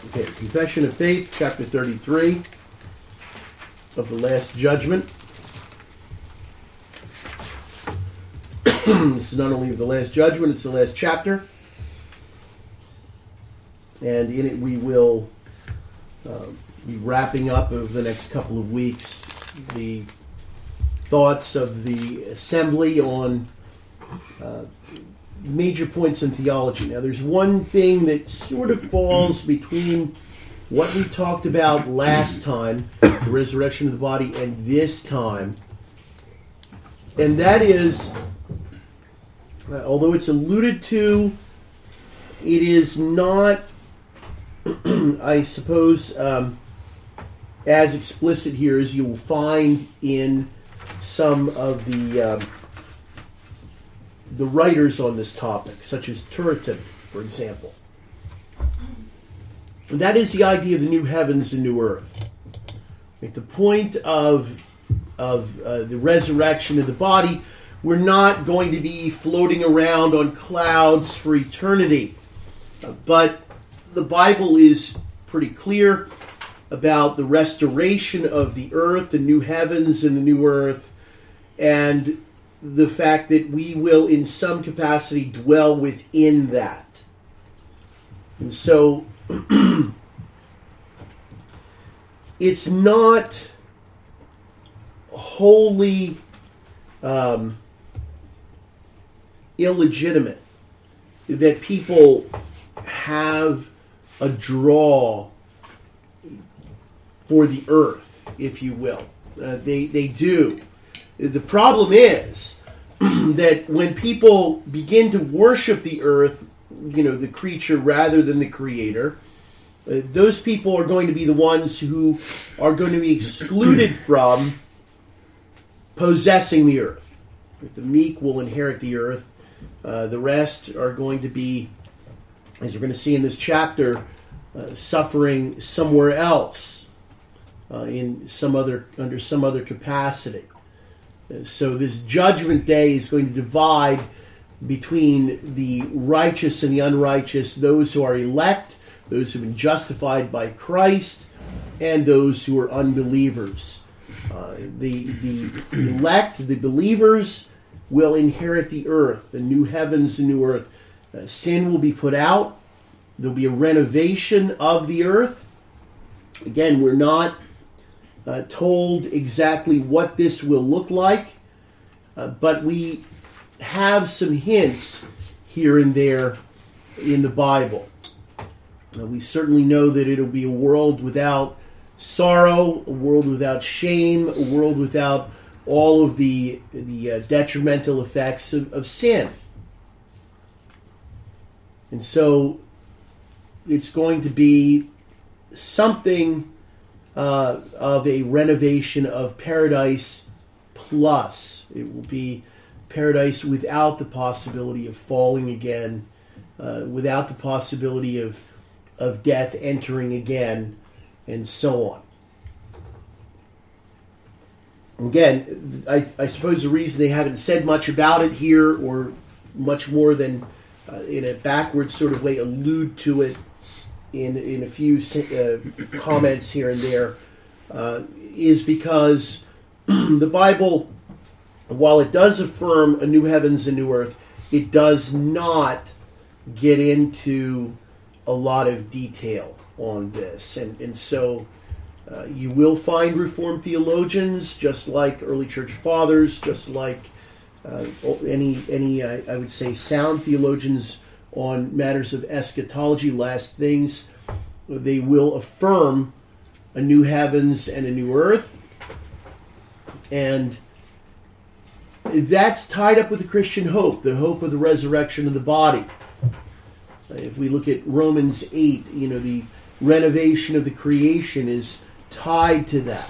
Okay, Confession of Faith, chapter 33 of the Last Judgment. This is not only of the Last Judgment, it's the last chapter. And in it we will be wrapping up over the next couple of weeks the thoughts of the assembly on major points in theology. Now, there's one thing that sort of falls between what we talked about last time, the resurrection of the body, and this time. And that is, although it's alluded to, it is not, I suppose, as explicit here as you will find in some of the writers on this topic, such as Turretin, for example. And that is the idea of the new heavens and new earth. At the point of the resurrection of the body, we're not going to be floating around on clouds for eternity. But the Bible is pretty clear about the restoration of the earth, the new heavens and the new earth, and the fact that we will in some capacity dwell within that. And so it's not wholly illegitimate that people have a draw for the earth, if you will. They do. The problem is that when people begin to worship the earth, the creature rather than the creator, those people are going to be the ones who are going to be excluded from possessing the earth. The meek will inherit the earth. The rest are going to be, as we're going to see in this chapter, suffering somewhere else, under some other capacity. So this judgment day is going to divide between the righteous and the unrighteous, those who are elect, those who have been justified by Christ, and those who are unbelievers. The elect, the believers, will inherit the earth, the new heavens and new earth. Sin will be put out. There'll be a renovation of the earth. Again, we're not told exactly what this will look like, but we have some hints here and there in the Bible. We certainly know that it'll be a world without sorrow, a world without shame, a world without all of the detrimental effects of sin. And so it's going to be something of a renovation of paradise plus. It will be paradise without the possibility of falling again, without the possibility of death entering again, and so on. Again, I suppose the reason they haven't said much about it here, or much more than in a backwards sort of way allude to it in a few comments here and there, is because the Bible, while it does affirm a new heavens and new earth, it does not get into a lot of detail on this. And so you will find Reformed theologians, just like early church fathers, just like any I would say sound theologians on matters of eschatology, last things. They will affirm a new heavens and a new earth, and that's tied up with the Christian hope, the hope of the resurrection of the body. If we look at Romans 8, the renovation of the creation is tied to that.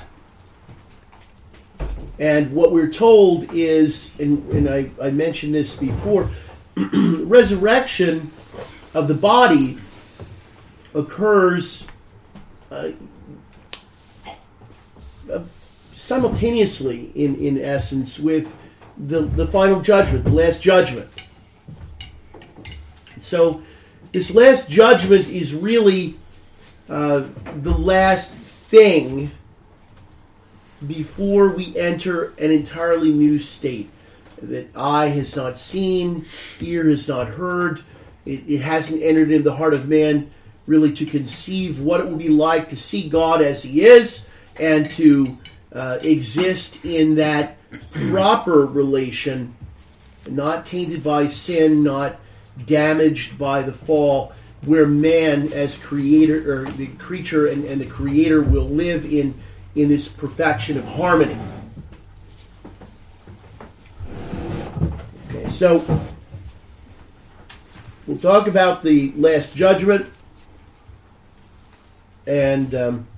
And what we're told is, and I mentioned this before, resurrection of the body occurs simultaneously, in essence, with the final judgment, the last judgment. So this last judgment is really the last thing before we enter an entirely new state that eye has not seen, ear has not heard. It hasn't entered into the heart of man really to conceive what it will be like to see God as He is and to exist in that proper relation, not tainted by sin, not damaged by the fall, where man as creator, or the creature and the creator, will live in this perfection of harmony. Okay, so we'll talk about the Last Judgment, and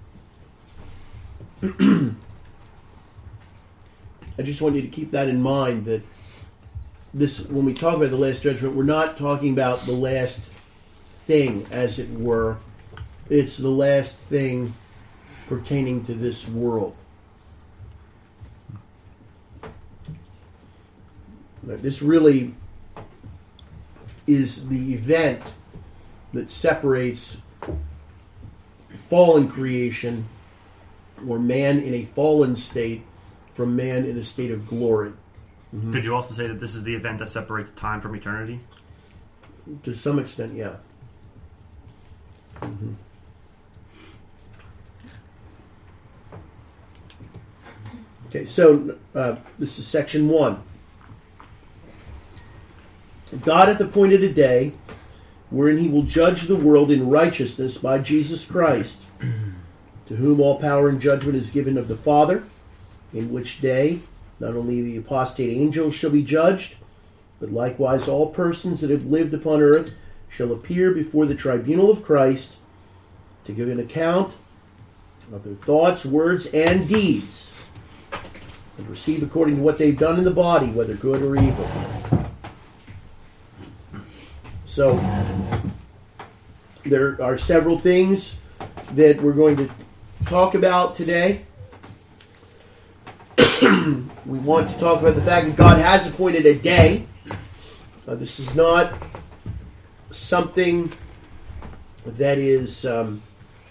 I just want you to keep that in mind, that this, when we talk about the Last Judgment, we're not talking about the last thing, as it were. It's the last thing pertaining to this world. This really is the event that separates fallen creation, or man in a fallen state, from man in a state of glory. Mm-hmm. Could you also say that this is the event that separates time from eternity? To some extent, yeah. Mm-hmm. Okay, so this is section 1. God hath appointed a day wherein He will judge the world in righteousness by Jesus Christ, to whom all power and judgment is given of the Father, in which day not only the apostate angels shall be judged, but likewise all persons that have lived upon earth shall appear before the tribunal of Christ to give an account of their thoughts, words, and deeds, and receive according to what they've done in the body, whether good or evil. So, there are several things that we're going to talk about today. We want to talk about the fact that God has appointed a day. This is not something that is in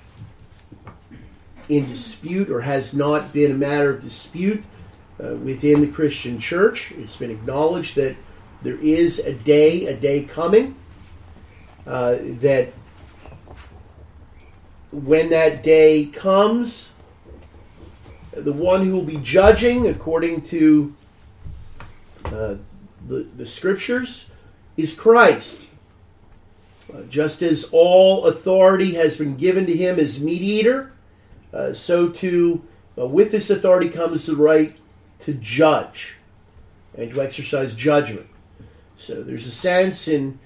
dispute, or has not been a matter of dispute within the Christian church. It's been acknowledged that there is a day coming, that when that day comes, the one who will be judging according to the Scriptures is Christ. Just as all authority has been given to Him as mediator, so too with this authority comes the right to judge and to exercise judgment. So there's a sense in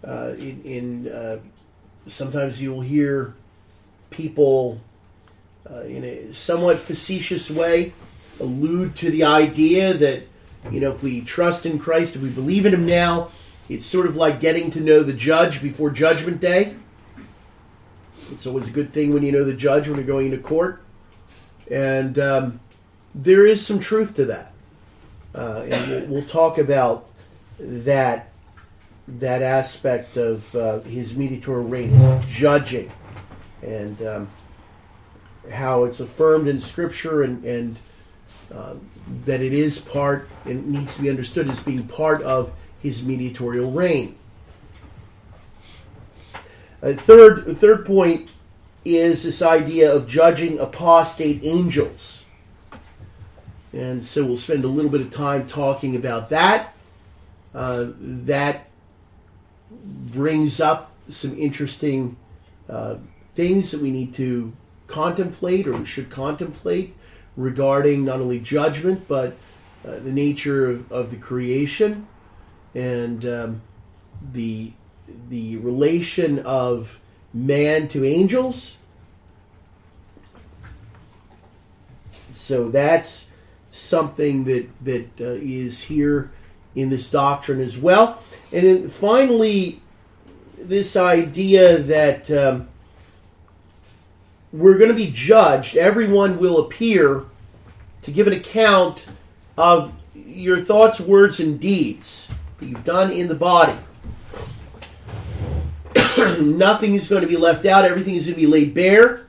sometimes you will hear people in a somewhat facetious way allude to the idea that, if we trust in Christ, if we believe in Him now, it's sort of like getting to know the judge before Judgment Day. It's always a good thing when you know the judge when you're going into court. And there is some truth to that. And we'll talk about that aspect of His mediatorial reign, His judging, and how it's affirmed in Scripture, and that it is part, and needs to be understood as being part of His mediatorial reign. Third point is this idea of judging apostate angels. And so we'll spend a little bit of time talking about that. That brings up some interesting things that we need to contemplate, or we should contemplate, regarding not only judgment, but the nature of the creation, and the relation of man to angels. So that's something that is here in this doctrine as well. And then finally, this idea that we're going to be judged. Everyone will appear to give an account of your thoughts, words, and deeds that you've done in the body. Nothing is going to be left out. Everything is going to be laid bare.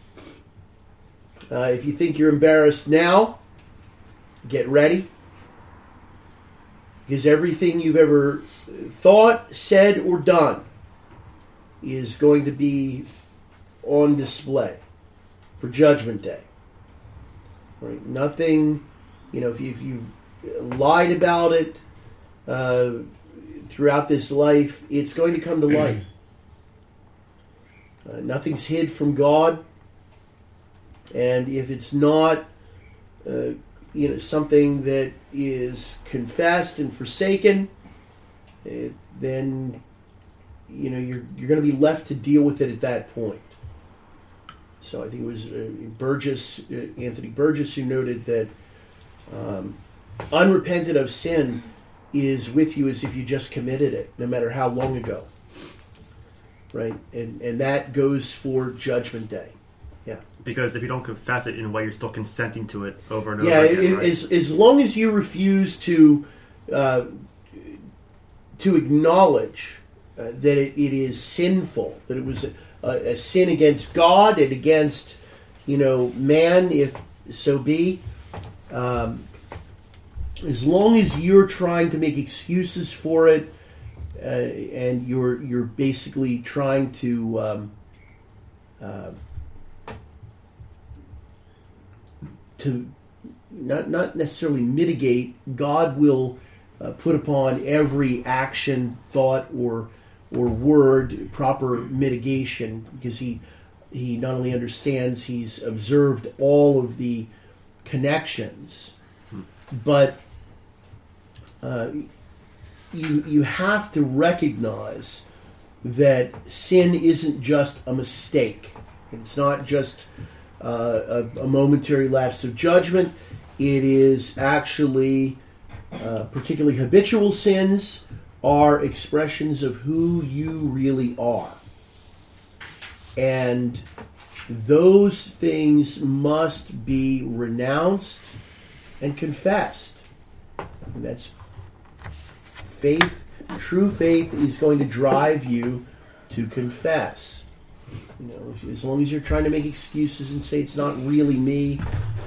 If you think you're embarrassed now, get ready. Because everything you've ever thought, said, or done is going to be on display for Judgment Day. Right? Nothing, if you've lied about it throughout this life, it's going to come to light. Nothing's hid from God. And if it's not, something that is confessed and forsaken, then, you're going to be left to deal with it at that point. So I think it was Anthony Burgess, who noted that unrepentant of sin is with you as if you just committed it, no matter how long ago. Right? And that goes for Judgment Day. Yeah. Because if you don't confess it in a way, you're still consenting to it over and over again. Yeah, as long as you refuse to acknowledge that it is sinful, that it was a sin against God and against, man, if so be. As long as you're trying to make excuses for it, and you're basically trying to not necessarily mitigate, God will put upon every action, thought, or word proper mitigation, because he not only understands, he's observed all of the connections, but you have to recognize that sin isn't just a mistake. It's not just a momentary lapse of judgment. It is actually, particularly habitual sins, are expressions of who you really are. And those things must be renounced and confessed. And that's faith. True faith is going to drive you to confess. As long as you're trying to make excuses and say it's not really me,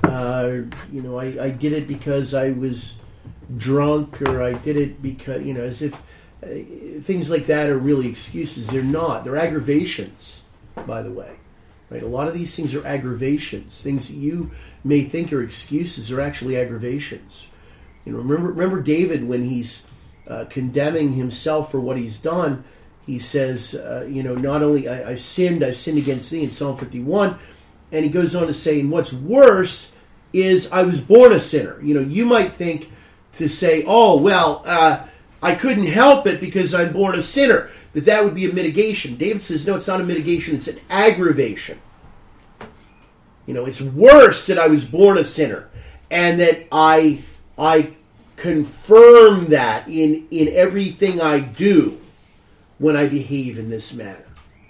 I did it because I was drunk, or I did it because, as if things like that are really excuses. They're not. They're aggravations, by the way. Right? A lot of these things are aggravations. Things that you may think are excuses are actually aggravations. Remember David, when he's condemning himself for what he's done, he says, not only I've sinned against thee in Psalm 51, and he goes on to say, and what's worse is I was born a sinner. You might think to say, oh, well, I couldn't help it because I'm born a sinner, that would be a mitigation. David says, no, it's not a mitigation, it's an aggravation. It's worse that I was born a sinner, and that I confirm that in everything I do when I behave in this manner.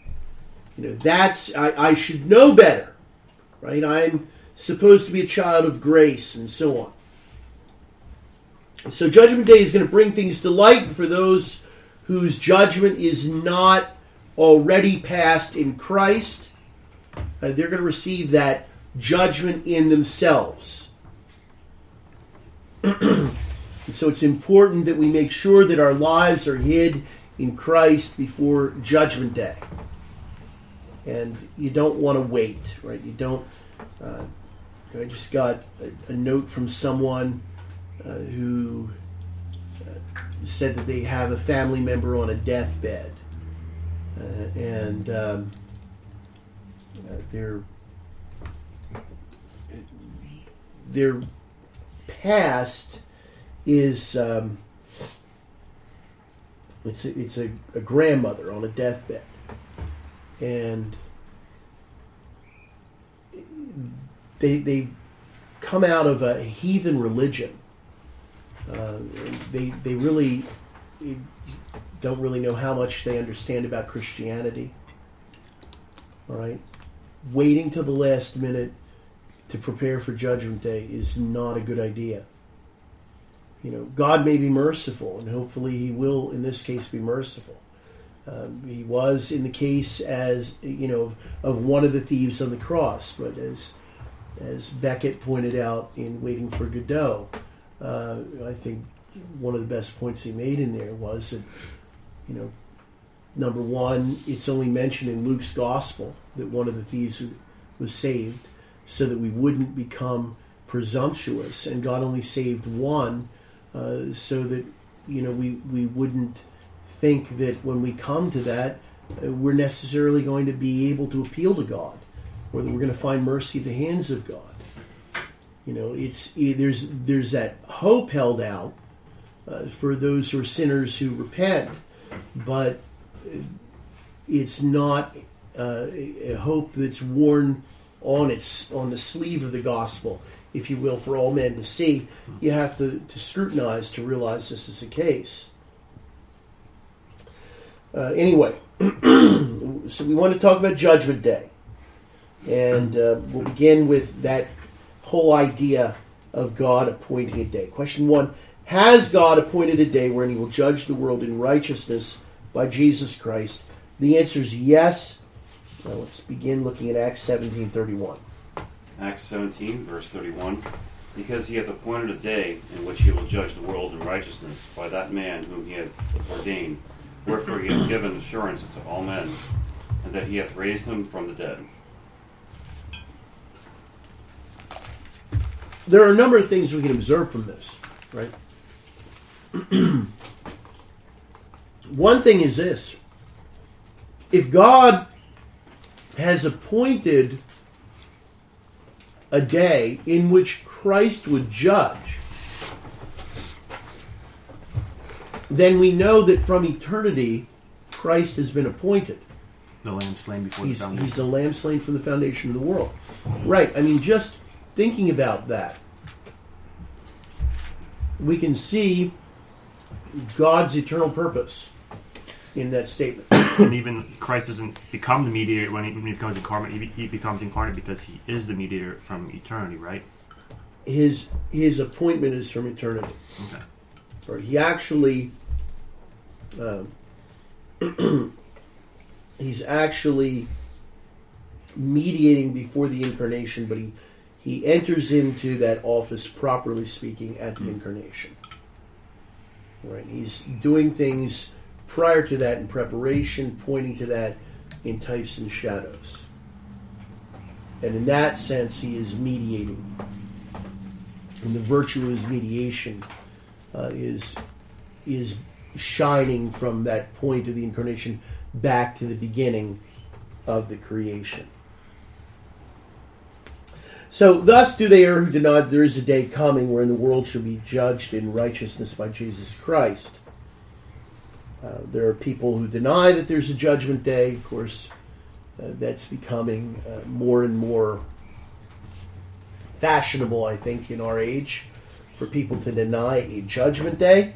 I should know better, right? I'm supposed to be a child of grace, and so on. So Judgment Day is going to bring things to light for those whose judgment is not already passed in Christ. They're going to receive that judgment in themselves. And so it's important that we make sure that our lives are hid in Christ before Judgment Day. And you don't want to wait, right? You don't... I just got a note from someone who said that they have a family member on a deathbed. And their past is... It's a grandmother on a deathbed, and they come out of a heathen religion. They really don't really know how much they understand about Christianity. All right, waiting till the last minute to prepare for Judgment Day is not a good idea. God may be merciful, and hopefully He will, in this case, be merciful. He was in the case as of one of the thieves on the cross, but as Beckett pointed out in Waiting for Godot, I think one of the best points he made in there was that, number one, it's only mentioned in Luke's gospel that one of the thieves was saved, so that we wouldn't become presumptuous, and God only saved one, so that we wouldn't think that when we come to that, we're necessarily going to be able to appeal to God, or that we're going to find mercy at the hands of God. There's that hope held out for those who are sinners who repent, but it's not a hope that's worn on the sleeve of the gospel, if you will, for all men to see. You have to scrutinize to realize this is the case. Anyway, so we want to talk about Judgment Day. And we'll begin with that whole idea of God appointing a day. Question 1, has God appointed a day wherein he will judge the world in righteousness by Jesus Christ? The answer is yes. Now let's begin looking at Acts 17:31. Acts 17, verse 31. Because he hath appointed a day in which he will judge the world in righteousness by that man whom he hath ordained. Wherefore he hath given assurance unto all men, and that he hath raised him from the dead. There are a number of things we can observe from this, right? One thing is this. If God has appointed a day in which Christ would judge, then we know that from eternity, Christ has been appointed. The lamb slain before the foundation. He's the lamb slain from the foundation of the world. Right. I mean, just thinking about that, we can see God's eternal purpose in that statement. And even Christ doesn't become the mediator when he becomes incarnate. He becomes incarnate because he is the mediator from eternity, right? His appointment is from eternity. Okay. Or he actually, he's actually mediating before the incarnation, but he enters into that office, properly speaking, at the incarnation. Right? He's doing things prior to that in preparation, pointing to that in types and shadows. And in that sense, he is mediating. And the virtue of his mediation is shining from that point of the incarnation back to the beginning of the creation. So, thus do they err who deny that there is a day coming wherein the world shall be judged in righteousness by Jesus Christ. There are people who deny that there's a judgment day. Of course, that's becoming more and more fashionable, I think, in our age, for people to deny a judgment day.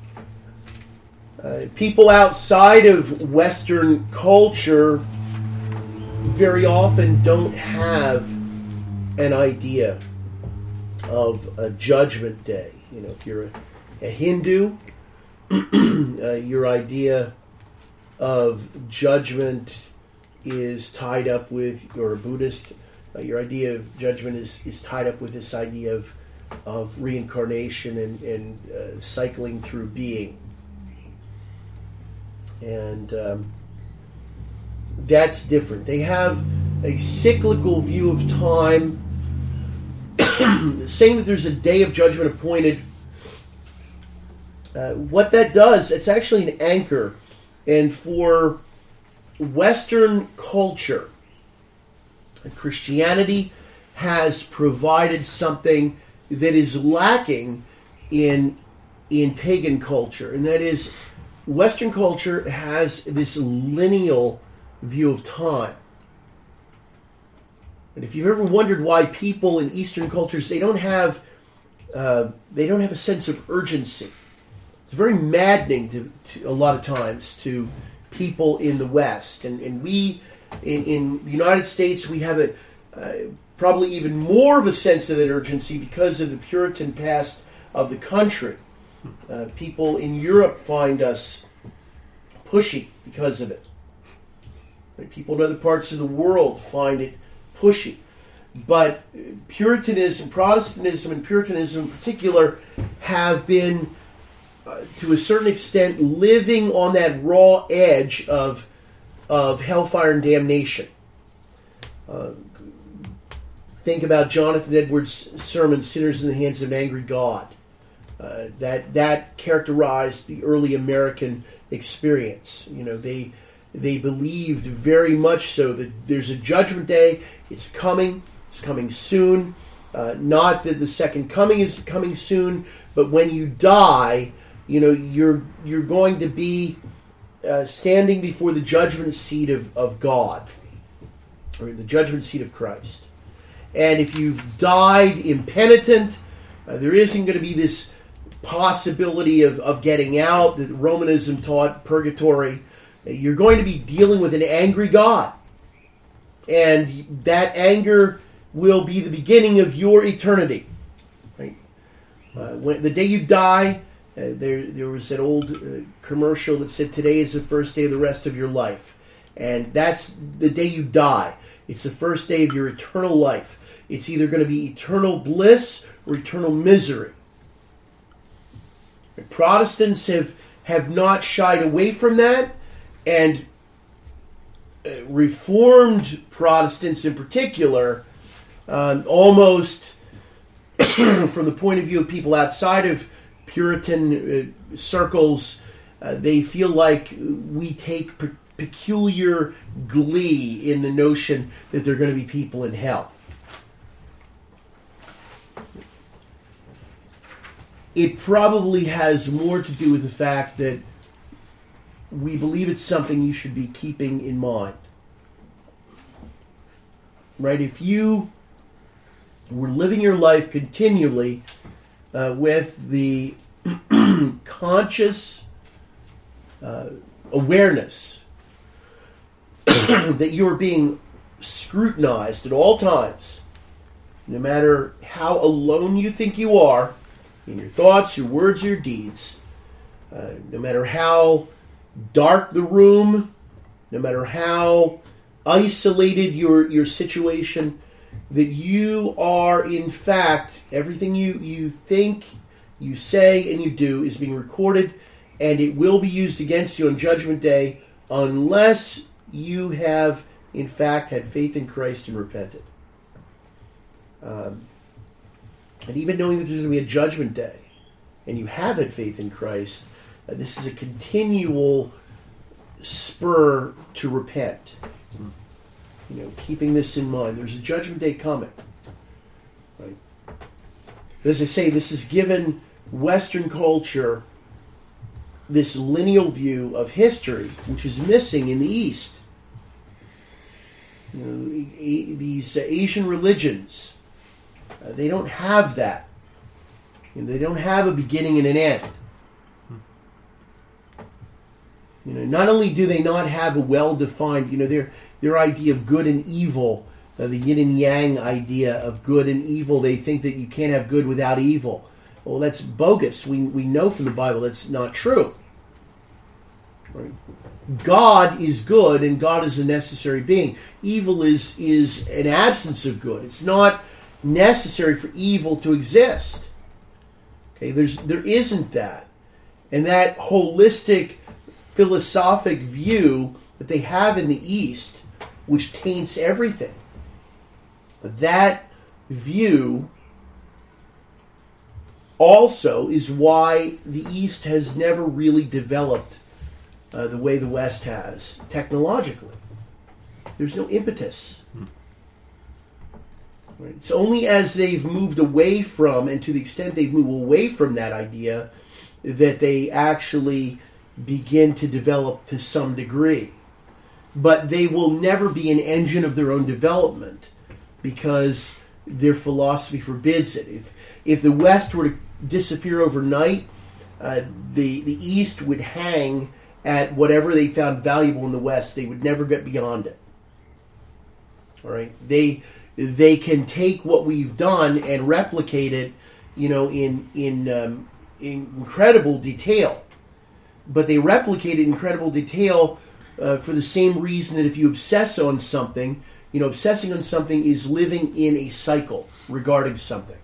People outside of Western culture very often don't have an idea of a judgment day. If you're a Hindu, your idea of judgment is tied up with, or a Buddhist, your idea of judgment is tied up with this idea of reincarnation and cycling through being. And that's different. They have a cyclical view of time, saying that there's a day of judgment appointed. What that does, it's actually an anchor. And for Western culture, Christianity has provided something that is lacking in pagan culture. And that is, Western culture has this lineal view of time. And if you've ever wondered why people in Eastern cultures, they don't have a sense of urgency. It's very maddening to a lot of times to people in the West. And we, in the United States, we have probably even more of a sense of that urgency because of the Puritan past of the country. People in Europe find us pushy because of it. Right? People in other parts of the world find it pushy. But Puritanism, Protestantism and Puritanism in particular, have been, to a certain extent, living on that raw edge of hellfire and damnation. Think about Jonathan Edwards' sermon, Sinners in the Hands of an Angry God. That characterized the early American experience. They believed very much so that there's a judgment day. It's coming soon. Not that the second coming is coming soon, but when you die, you're going to be standing before the judgment seat of God, or the judgment seat of Christ. And if you've died impenitent, there isn't going to be this possibility of getting out that Romanism taught, purgatory. You're going to be dealing with an angry God. And that anger will be the beginning of your eternity. Right? When the day you die, there was that old commercial that said, today is the first day of the rest of your life. And that's the day you die. It's the first day of your eternal life. It's either going to be eternal bliss or eternal misery. Protestants have not shied away from that, and Reformed Protestants in particular, almost from the point of view of people outside of Puritan circles, they feel like we take peculiar glee in the notion that there are going to be people in hell. It probably has more to do with the fact that we believe it's something you should be keeping in mind. Right? If you were living your life continually with the conscious awareness that you are being scrutinized at all times, no matter how alone you think you are, in your thoughts, your words, your deeds, no matter how dark the room, no matter how isolated your situation, that you are, in fact, everything you think, you say, and you do is being recorded, and it will be used against you on Judgment Day unless you have, in fact, had faith in Christ and repented. And even knowing that there's going to be a judgment day, and you have had faith in Christ, this is a continual spur to repent. Keeping this in mind. There's a judgment day coming. Right? But as I say, this has given Western culture this lineal view of history, which is missing in the East. These Asian religions, they don't have that. They don't have a beginning and an end. Not only do they not have a well-defined, their idea of good and evil, the yin and yang idea of good and evil, they think that you can't have good without evil. Well, that's bogus. We know from the Bible that's not true. Right? God is good, and God is a necessary being. Evil is an absence of good. It's not necessary for evil to exist. Okay, there isn't that. And that holistic philosophic view that they have in the East, which taints everything, that view also is why the East has never really developed the way the West has technologically. There's no impetus. Right? It's only as they've moved away from, and to the extent they've moved away from that idea, that they actually begin to develop to some degree. But they will never be an engine of their own development because their philosophy forbids it. If the West were to disappear overnight, the East would hang at whatever they found valuable in the West. They would never get beyond it. All right, they can take what we've done and replicate it, in incredible detail. but they replicate it in incredible detail for the same reason that if you obsess on something, obsessing on something is living in a cycle regarding something.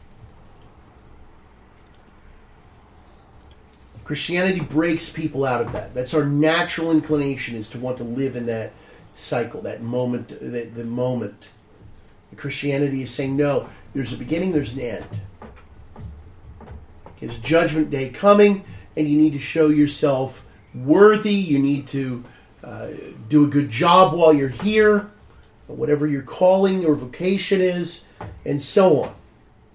Christianity breaks people out of that. That's our natural inclination, is to want to live in that cycle, that moment, the moment. Christianity is saying, no, there's a beginning, there's an end. There's judgment day coming, and you need to show yourself worthy. You need to do a good job while you're here, whatever your calling or vocation is, and so on.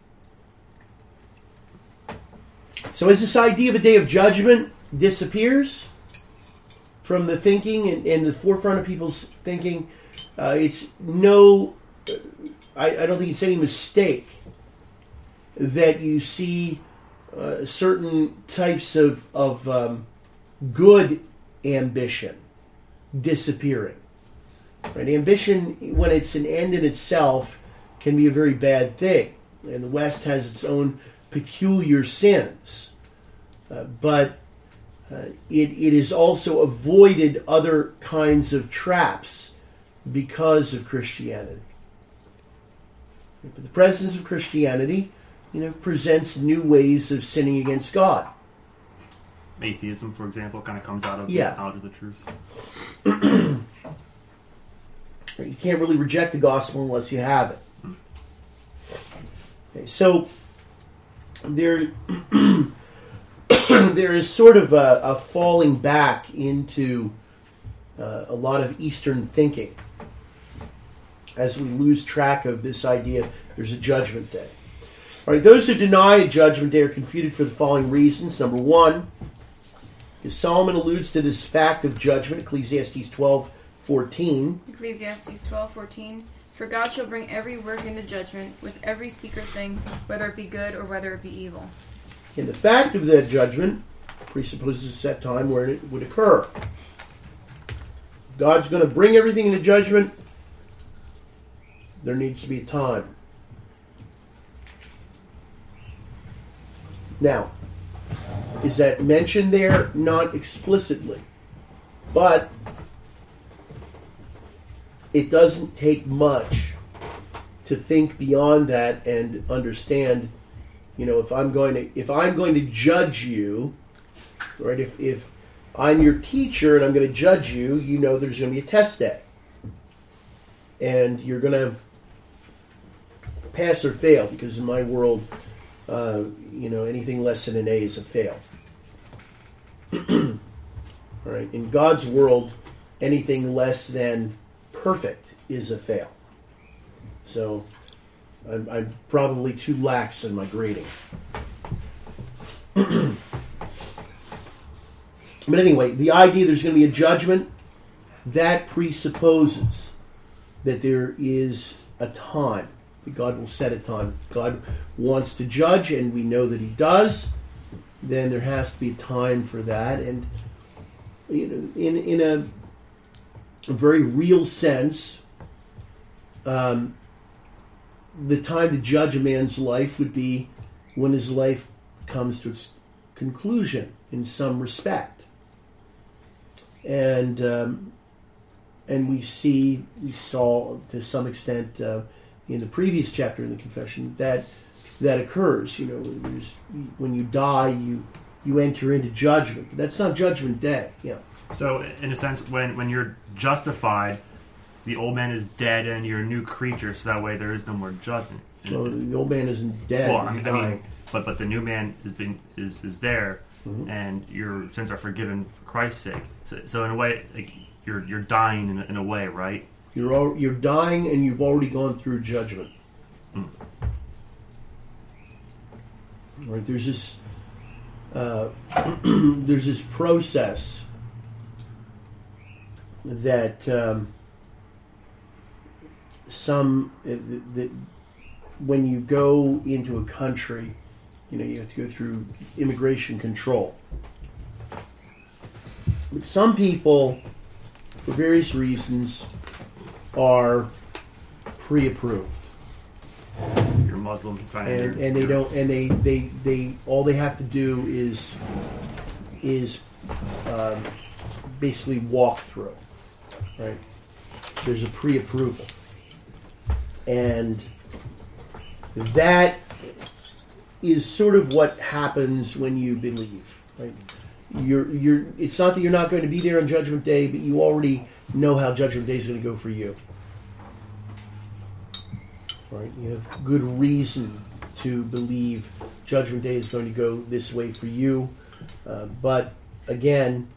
So as this idea of a day of judgment disappears from the thinking and the forefront of people's thinking, it's no, I don't think it's any mistake that you see certain types of good ambition disappearing. Right? Ambition, when it's an end in itself, can be a very bad thing. And the West has its own peculiar sins. But it has also avoided other kinds of traps because of Christianity. But the presence of Christianity, presents new ways of sinning against God. Atheism, for example, kind of comes out of the knowledge of the truth. You can't really reject the gospel unless you have it. Okay, so there is sort of a falling back into a lot of Eastern thinking as we lose track of this idea there's a judgment day. All right, those who deny a judgment day are confuted for the following reasons. Number one, because Solomon alludes to this fact of judgment, Ecclesiastes 12:14. Ecclesiastes 12:14. For God shall bring every work into judgment with every secret thing, whether it be good or whether it be evil. And the fact of that judgment presupposes a set time where it would occur. God's going to bring everything into judgment. There needs to be a time. Now, is that mentioned there? Not explicitly. But it doesn't take much to think beyond that and understand, if I'm going to judge you, right? If I'm your teacher and I'm going to judge you, there's going to be a test day. And you're going to pass or fail, because in my world, anything less than an A is a fail. All right. In God's world, anything less than perfect is a fail. So I'm probably too lax in my grading. But anyway, the idea there's going to be a judgment, that presupposes that there is a time. That God will set a time. If God wants to judge, and we know that He does, then there has to be a time for that. And in a very real sense, the time to judge a man's life would be when his life comes to its conclusion in some respect. And we saw to some extent in the previous chapter in the Confession that occurs. When you die, you enter into judgment. But that's not Judgment Day. Yeah. So, in a sense, when you're justified, the old man is dead and you're a new creature, so that way there is no more judgment. So the old man isn't dead. Well, he's dying. But the new man is there, Mm-hmm. and your sins are forgiven for Christ's sake. So in a way, like, you're dying in a way, right? You're dying, and you've already gone through judgment. Mm. Right? There's this process that that when you go into a country, you have to go through immigration control. But some people, for various reasons, are pre-approved. You're Muslim, and they don't, and they all they have to do is basically walk through, right? There's a pre-approval. And that is sort of what happens when you believe, right? It's not that you're not going to be there on Judgment Day, but you already know how Judgment Day is going to go for you. Right? You have good reason to believe Judgment Day is going to go this way for you. But again,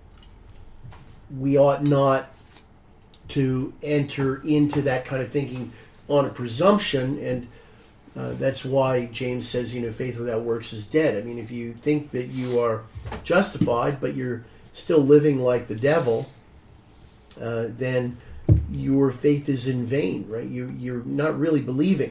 we ought not to enter into that kind of thinking on a presumption, and that's why James says, faith without works is dead. I mean, if you think that you are justified, but you're still living like the devil, then your faith is in vain, right? You're not really believing.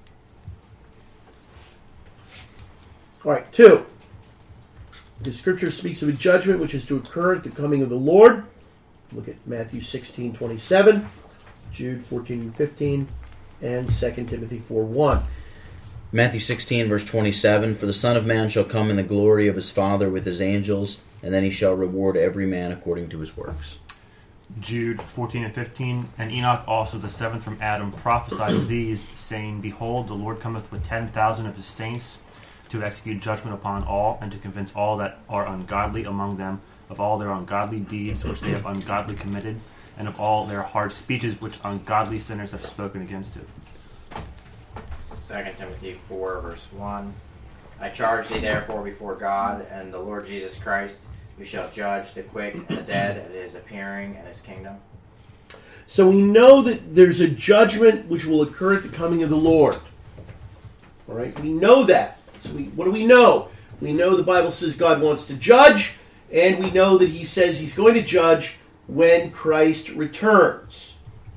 All right, 2. The Scripture speaks of a judgment which is to occur at the coming of the Lord. Look at Matthew 16:27, Jude 14:15, and 2 Timothy 4:1. Matthew 16, verse 27, For the Son of Man shall come in the glory of his Father with his angels, and then he shall reward every man according to his works. Jude 14 and 15, And Enoch also, the seventh from Adam, prophesied of these, saying, Behold, the Lord cometh with 10,000 of his saints, to execute judgment upon all, and to convince all that are ungodly among them of all their ungodly deeds which they have ungodly committed, and of all their hard speeches which ungodly sinners have spoken against it. 2 Timothy 4, verse 1. I charge thee therefore before God and the Lord Jesus Christ, who shall judge the quick and the dead at his appearing and his kingdom. So we know that there's a judgment which will occur at the coming of the Lord. All right, we know that. So what do we know? We know the Bible says God wants to judge, and we know that he says he's going to judge when Christ returns.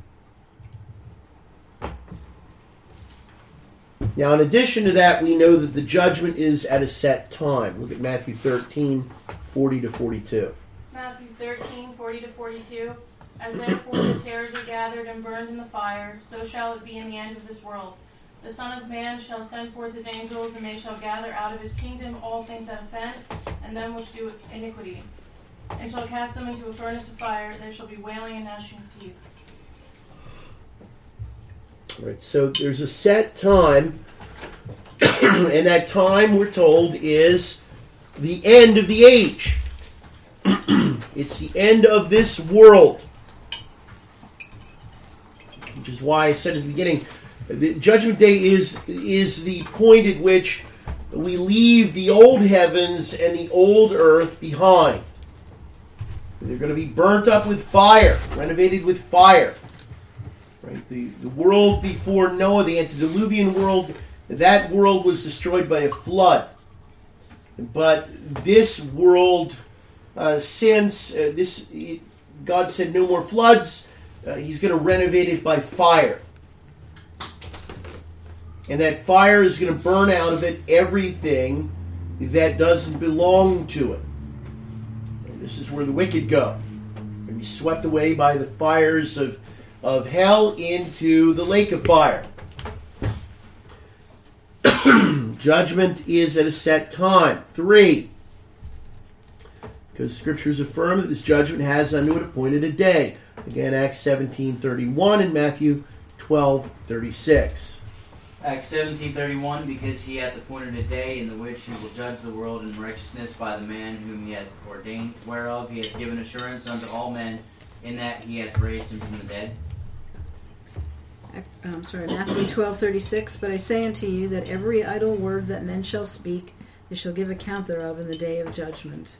Now, in addition to that, we know that the judgment is at a set time. Look at Matthew 13, 40 to 42. Matthew 13, 40 to 42. As therefore the tares are gathered and burned in the fire, so shall it be in the end of this world. The Son of Man shall send forth his angels, and they shall gather out of his kingdom all things that offend, and them which do iniquity, and shall cast them into a furnace of fire. There shall be wailing and gnashing of teeth. All right, so there's a set time, and that time, we're told, is the end of the age. It's the end of this world. Which is why I said at the beginning, the Judgment Day is the point at which we leave the old heavens and the old earth behind. They're going to be burnt up with fire, renovated with fire. Right? The world before Noah, the antediluvian world, that world was destroyed by a flood. But this world, God said no more floods, he's going to renovate it by fire. And that fire is going to burn out of it everything that doesn't belong to it. And this is where the wicked go. They're going to be swept away by the fires of hell into the lake of fire. Judgment is at a set time. 3. Because Scriptures affirm that this judgment has unto it appointed a day. Again, Acts 17:31 and Matthew 12:36. Acts 17:31, because he hath appointed a day in the which he will judge the world in righteousness by the man whom he hath ordained, whereof he hath given assurance unto all men, in that he hath raised him from the dead. Matthew 12:36. But I say unto you that every idle word that men shall speak, they shall give account thereof in the day of judgment.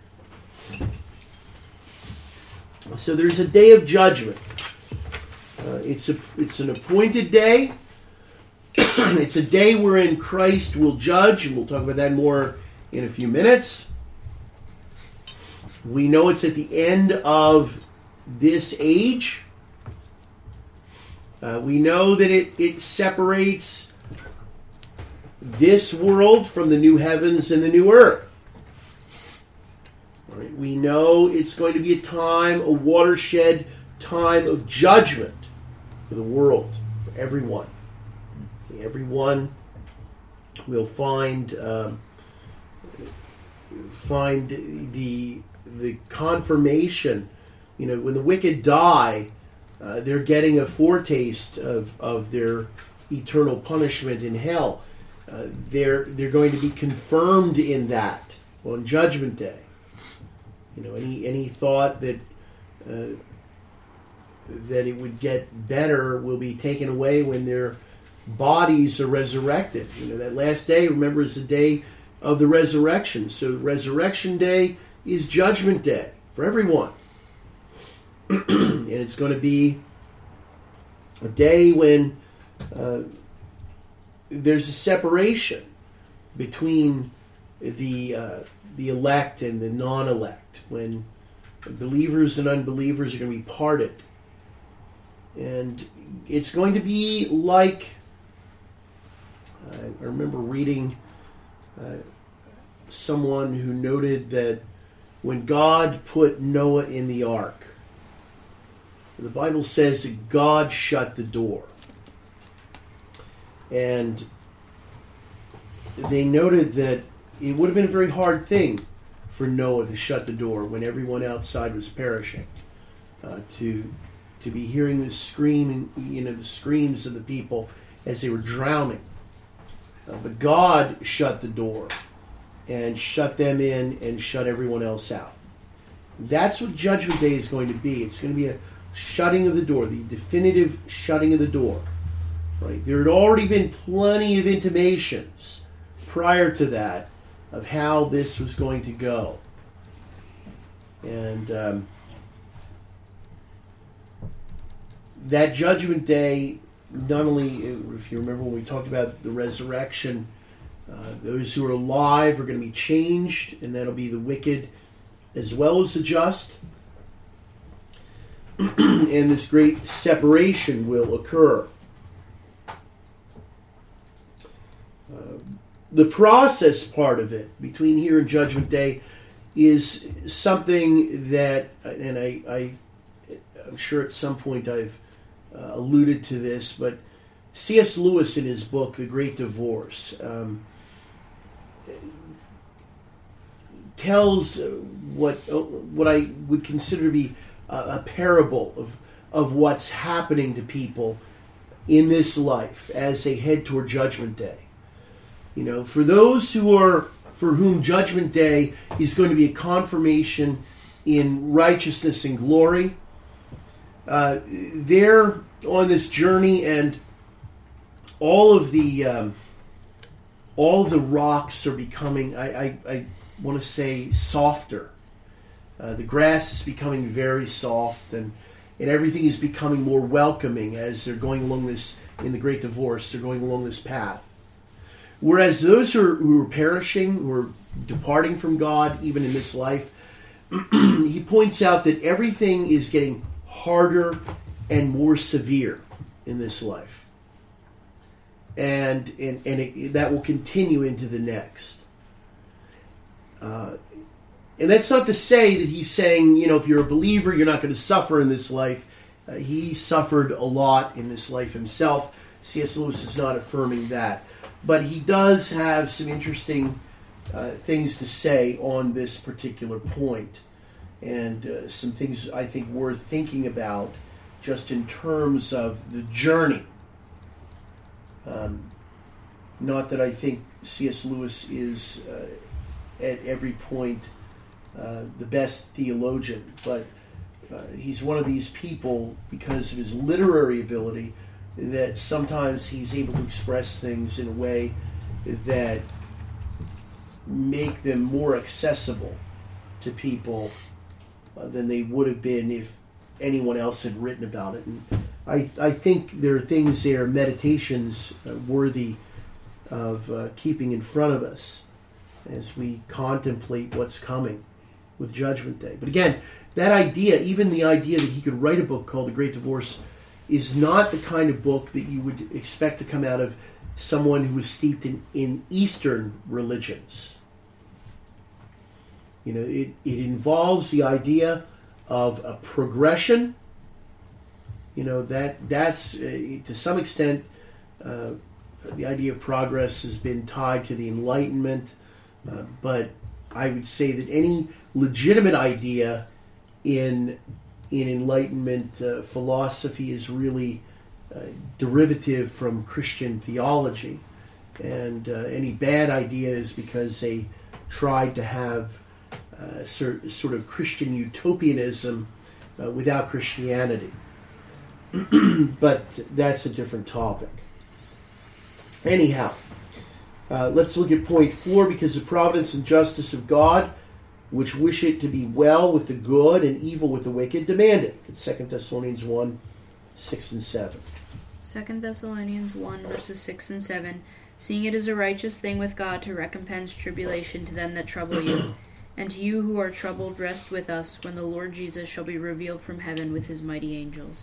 So there's a day of judgment. It's an appointed day. It's a day wherein Christ will judge, and we'll talk about that more in a few minutes. We know it's at the end of this age. We know that it separates this world from the new heavens and the new earth. All right, we know it's going to be a time, a watershed time of judgment for the world, for everyone. Everyone will find the the confirmation. When the wicked die, they're getting a foretaste of their eternal punishment in hell. They're going to be confirmed in that on Judgment Day. Any thought that it would get better will be taken away when their bodies are resurrected. That last day, remember, is the day of the resurrection. So Resurrection Day is Judgment Day for everyone. And it's going to be a day when there's a separation between the elect and the non-elect, when believers and unbelievers are going to be parted. And it's going to be like, I remember reading someone who noted that when God put Noah in the ark, the Bible says that God shut the door. And they noted that it would have been a very hard thing for Noah to shut the door when everyone outside was perishing, to be hearing the screaming, the screams of the people as they were drowning. But God shut the door and shut them in and shut everyone else out. That's what Judgment Day is going to be. It's going to be a shutting of the door, the definitive shutting of the door. Right? There had already been plenty of intimations prior to that of how this was going to go. And that Judgment Day, not only, if you remember when we talked about the resurrection, those who are alive are going to be changed, and that'll be the wicked as well as the just. And this great separation will occur. The process part of it, between here and Judgment Day, is something that, and I'm sure at some point I've alluded to this, but C.S. Lewis in his book, The Great Divorce, tells what I would consider to be a parable of what's happening to people in this life as they head toward Judgment Day. For those for whom Judgment Day is going to be a confirmation in righteousness and glory, they're on this journey, and all of the rocks are becoming, I want to say, softer. The grass is becoming very soft, and everything is becoming more welcoming as they're going along this, in the Great Divorce, they're going along this path. Whereas those who are perishing, who are departing from God, even in this life, he points out that everything is getting harder and more severe in this life. And that will continue into the next. And that's not to say that he's saying, if you're a believer, you're not going to suffer in this life. He suffered a lot in this life himself. C.S. Lewis is not affirming that. But he does have some interesting things to say on this particular point. And some things I think worth thinking about just in terms of the journey. Not that I think C.S. Lewis is at every point the best theologian, but he's one of these people, because of his literary ability, that sometimes he's able to express things in a way that make them more accessible to people than they would have been if anyone else had written about it. And I think there are things there, meditations worthy of keeping in front of us as we contemplate what's coming with Judgment Day. But again, that idea, even the idea that he could write a book called The Great Divorce, is not the kind of book that you would expect to come out of someone who was steeped in Eastern religions. It involves the idea of a progression. That's to some extent the idea of progress has been tied to the Enlightenment, but I would say that any legitimate idea in Enlightenment philosophy is really derivative from Christian theology. And any bad idea is because they tried to have sort of Christian utopianism without Christianity. But that's a different topic. Anyhow, let's look at point 4. Because the providence and justice of God, which wish it to be well with the good and evil with the wicked, demand it. 2 Thessalonians 1, 6 and 7. 2 Thessalonians 1, verses 6 and 7. Seeing it is a righteous thing with God to recompense tribulation to them that trouble you, and to you who are troubled rest with us, when the Lord Jesus shall be revealed from heaven with his mighty angels.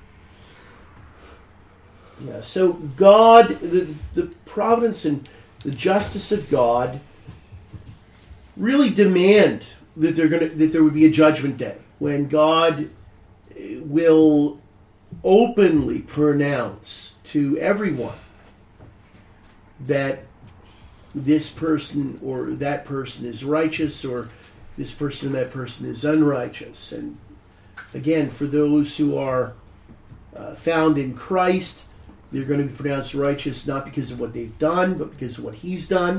Yeah, so God, the providence and the justice of God really demand that there would be a judgment day when God will openly pronounce to everyone that this person or that person is righteous, or this person and that person is unrighteous. And again, for those who are found in Christ, they're going to be pronounced righteous not because of what they've done, but because of what he's done.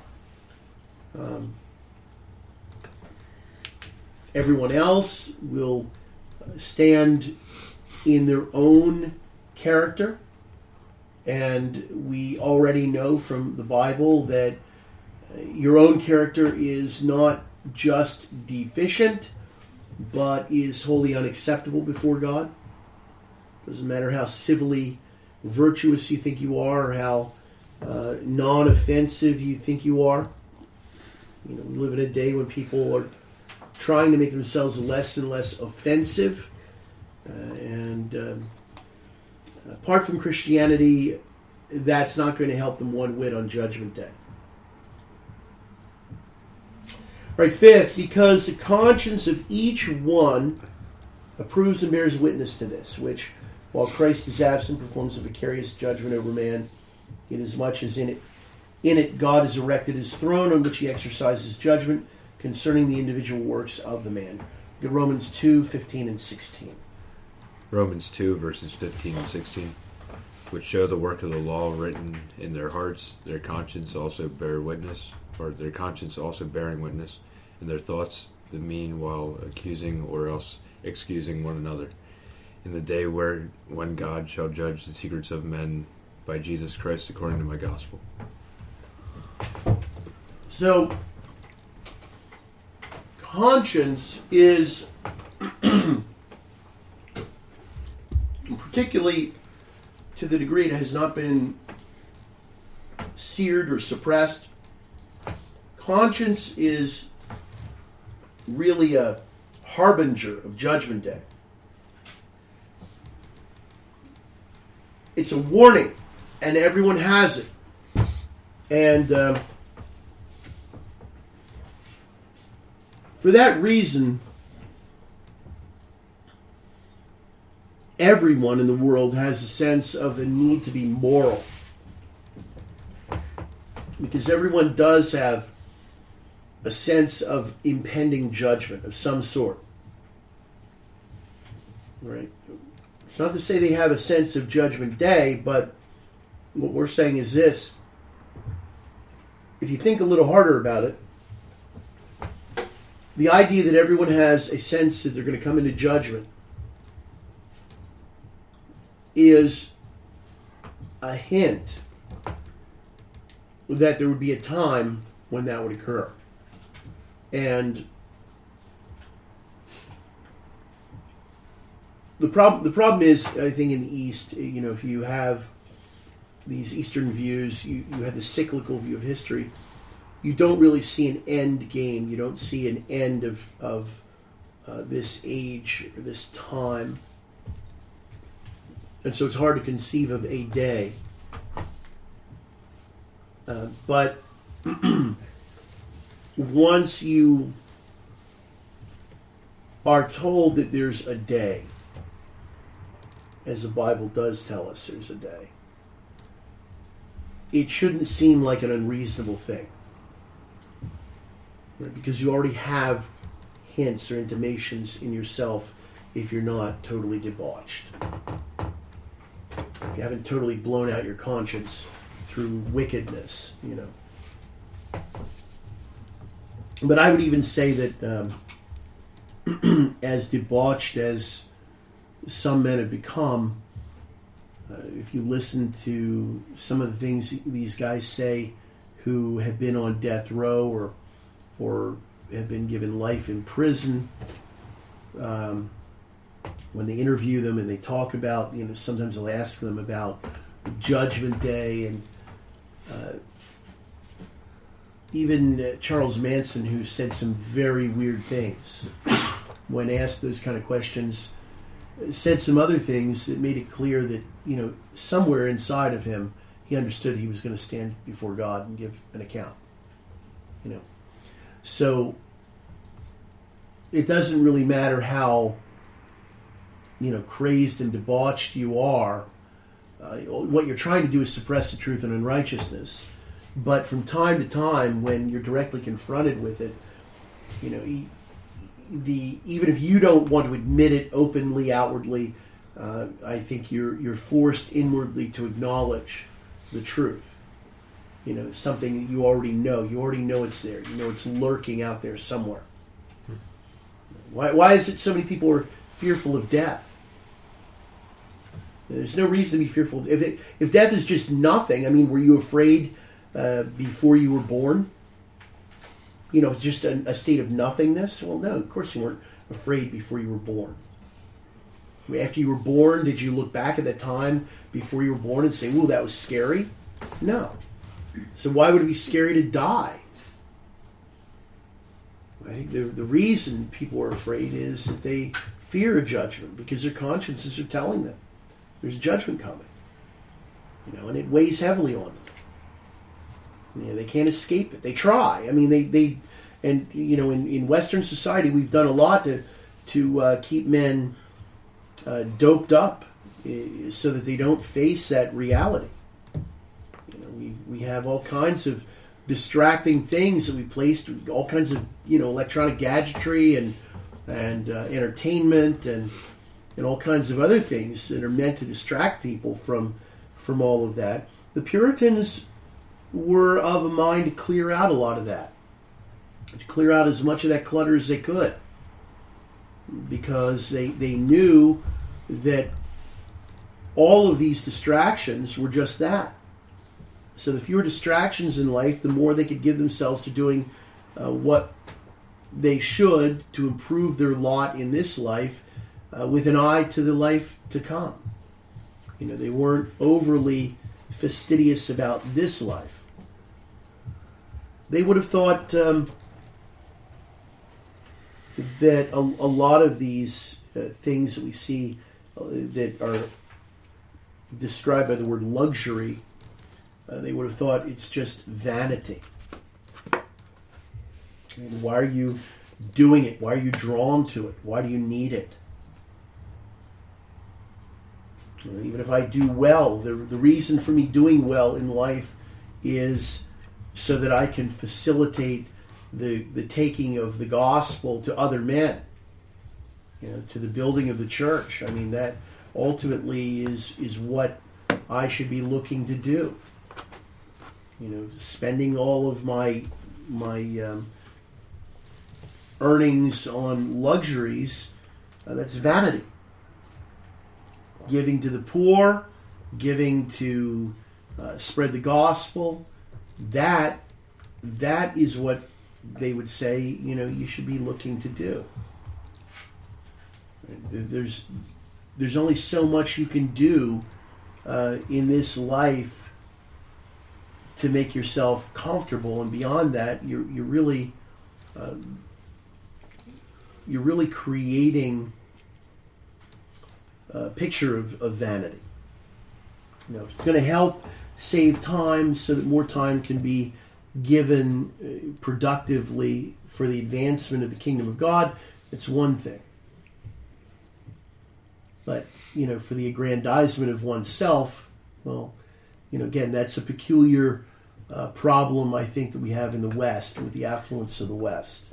Everyone else will stand in their own character. And we already know from the Bible that your own character is not just deficient, but is wholly unacceptable before God. Doesn't matter how civilly virtuous you think you are, or how non-offensive you think you are. You know, we live in a day when people are trying to make themselves less and less offensive. Apart from Christianity, that's not going to help them one whit on Judgment Day. Right, 5th, because the conscience of each one approves and bears witness to this, which, while Christ is absent, performs a vicarious judgment over man, inasmuch as in it God has erected his throne on which he exercises judgment concerning the individual works of the man. Look at Romans 2, 15 and 16. Romans 2, verses 15 and 16, which show the work of the law written in their hearts, their conscience also bearing witness, and their thoughts the mean while accusing or else excusing one another, in the day when God shall judge the secrets of men by Jesus Christ according to my gospel. So, conscience is particularly to the degree it has not been seared or suppressed. Conscience is really a harbinger of Judgment Day. It's a warning, and everyone has it. And for that reason, everyone in the world has a sense of a need to be moral. Because everyone does have a sense of impending judgment of some sort. Right? It's not to say they have a sense of Judgment Day, but what we're saying is this. If you think a little harder about it, the idea that everyone has a sense that they're going to come into judgment is a hint that there would be a time when that would occur. And the problem is, I think, in the East, you know, if you have these Eastern views, you have the cyclical view of history, you don't really see an end game. You don't see an end of this age or this time. And so it's hard to conceive of a day. But once you are told that there's a day, as the Bible does tell us there's a day, it shouldn't seem like an unreasonable thing. right? Because you already have hints or intimations in yourself if you're not totally debauched. If you haven't totally blown out your conscience through wickedness, But I would even say that as debauched as some men have become, if you listen to some of the things these guys say who have been on death row or have been given life in prison, when they interview them and they talk about, sometimes they'll ask them about Judgment Day, and even Charles Manson, who said some very weird things when asked those kind of questions, said some other things that made it clear that, somewhere inside of him, he understood he was going to stand before God and give an account. So it doesn't really matter how, crazed and debauched you are. What you're trying to do is suppress the truth and unrighteousness. But from time to time, when you're directly confronted with it, even if you don't want to admit it openly, outwardly, I think you're forced inwardly to acknowledge the truth. Something that you already know. You already know it's there. It's lurking out there somewhere. Why is it so many people are fearful of death? There's no reason to be fearful. If death is just nothing, were you afraid before you were born? It's just a state of nothingness? Well, no, of course you weren't afraid before you were born. After you were born, did you look back at that time before you were born and say, ooh, that was scary? No. So why would it be scary to die? I think the reason people are afraid is that they fear a judgment because their consciences are telling them there's judgment coming. And it weighs heavily on them. They can't escape it. They try. In Western society, we've done a lot to keep men doped up so that they don't face that reality. We have all kinds of distracting things that we placed, all kinds of electronic gadgetry and entertainment and all kinds of other things that are meant to distract people from all of that. The Puritans were of a mind to clear out a lot of that, to clear out as much of that clutter as they could, because they knew that all of these distractions were just that. So the fewer distractions in life, the more they could give themselves to doing what they should to improve their lot in this life with an eye to the life to come. They weren't overly fastidious about this life. They would have thought that a lot of these things that we see that are described by the word luxury, they would have thought it's just vanity. Why are you doing it? Why are you drawn to it? Why do you need it? Even if I do well, the reason for me doing well in life is so that I can facilitate the taking of the gospel to other men, to the building of the church. That ultimately is what I should be looking to do. Spending all of my earnings on luxuries, that's vanity. Giving to the poor, giving to spread the gospel, that is what they would say, you should be looking to do. There's only so much you can do in this life to make yourself comfortable, and beyond that, you're really creating a picture of vanity. If it's going to help save time so that more time can be given productively for the advancement of the kingdom of God, it's one thing. But, for the aggrandizement of oneself, well, again, that's a peculiar problem, I think, that we have in the West with the affluence of the West.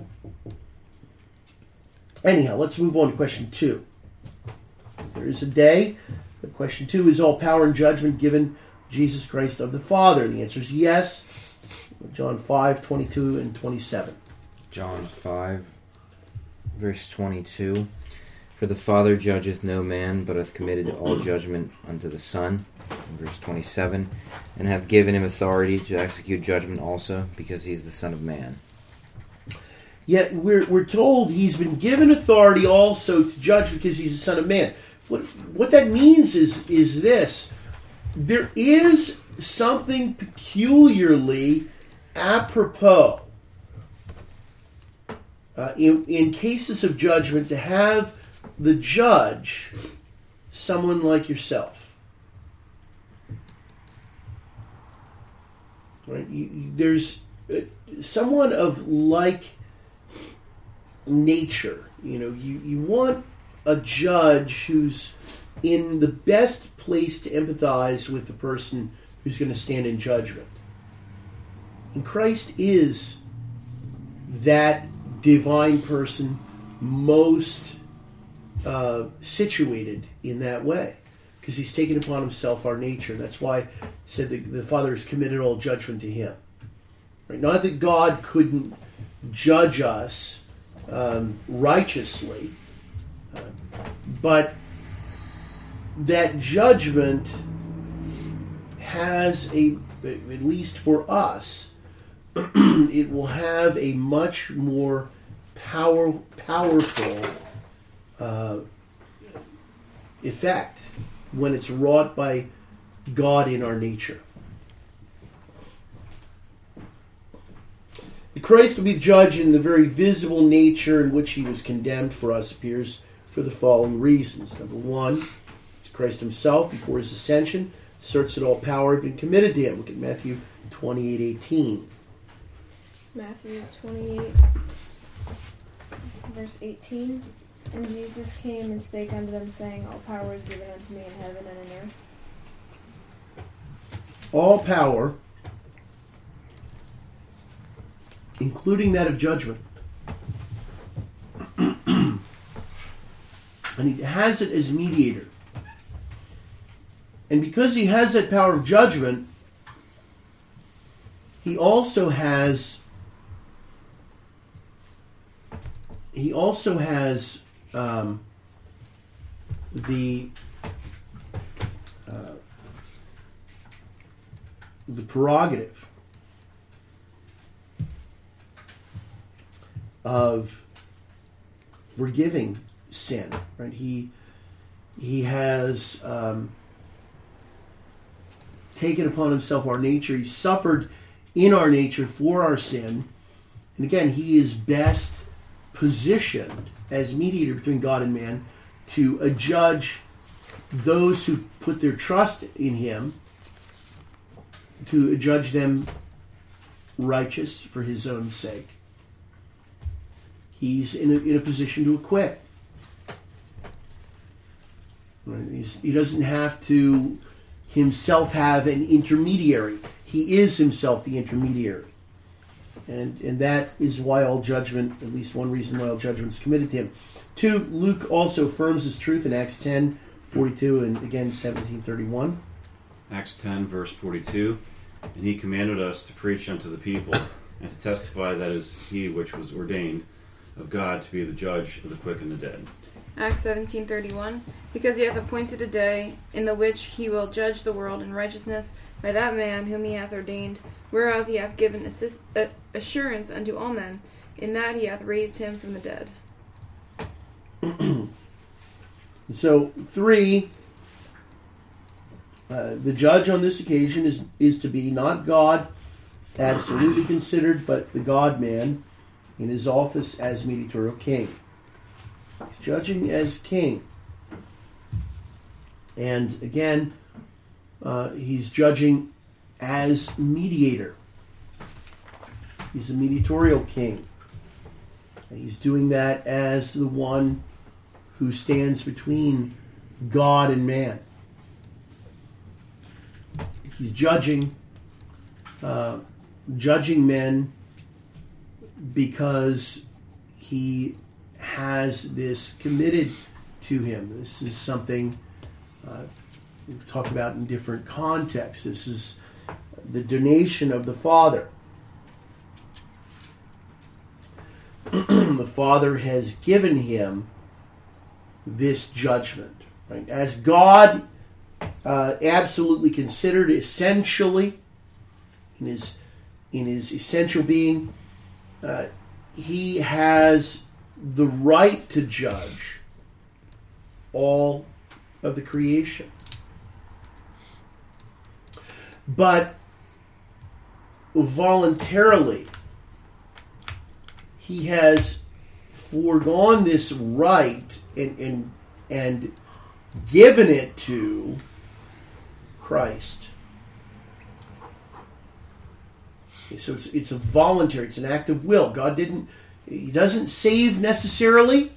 Anyhow, let's move on to question 2. There is a day. Question 2, is all power and judgment given Jesus Christ of the Father? The answer is yes. John 5, 22 and 27. John 5, verse 22. For the Father judgeth no man, but hath committed all judgment unto the Son. Verse 27. And hath given him authority to execute judgment also, because he is the Son of Man. Yet we're told he's been given authority also to judge because he's the Son of Man. What that means is this. There is something peculiarly apropos in cases of judgment to have the judge someone like yourself. Right? There's someone of like nature. You want a judge who's in the best place to empathize with the person who's going to stand in judgment. And Christ is that divine person most situated in that way, because he's taken upon himself our nature. That's why it said that the Father has committed all judgment to him. Right? Not that God couldn't judge us righteously, but that judgment has at least for us, it will have a much more powerful effect when it's wrought by God in our nature. Christ will be the judge in the very visible nature in which he was condemned for us appears for the following reasons. Number 1, Christ himself, before his ascension, asserts that all power had been committed to him. Look at Matthew 28:18. Matthew 28, verse 18. And Jesus came and spake unto them, saying, all power is given unto me in heaven and in earth. All power, including that of judgment. And he has it as mediator. And because he has that power of judgment, he also has the prerogative of forgiving sin. Right? He has taken upon himself our nature. He suffered in our nature for our sin. And again, he is best positioned as mediator between God and man to adjudge those who put their trust in him, to adjudge them righteous for his own sake. He's in a position to acquit. Right? He doesn't have to himself have an intermediary. He is himself the intermediary. And that is why all judgment, at least one reason why all judgment is committed to him. 2, Luke also affirms this truth in Acts 10:42 and again 17:31. Acts 10, verse 42. And he commanded us to preach unto the people, and to testify that is he which was ordained of God to be the judge of the quick and the dead. Acts 17:31. Because he hath appointed a day in the which he will judge the world in righteousness by that man whom he hath ordained, whereof he hath given assurance unto all men, in that he hath raised him from the dead. So 3, the judge on this occasion is to be not God absolutely considered, but the God-man in his office as mediatorial king. He's judging as king. And again, he's judging as mediator. He's a mediatorial king. And he's doing that as the one who stands between God and man. He's judging judging men because he has this committed to him. This is something we've talked about in different contexts. This is the donation of the Father. The Father has given him this judgment. Right? As God absolutely considered essentially in his essential being, he has the right to judge all of the creation. But voluntarily, he has foregone this right and given it to Christ. Okay, so it's a voluntary, it's an act of will. He doesn't save necessarily,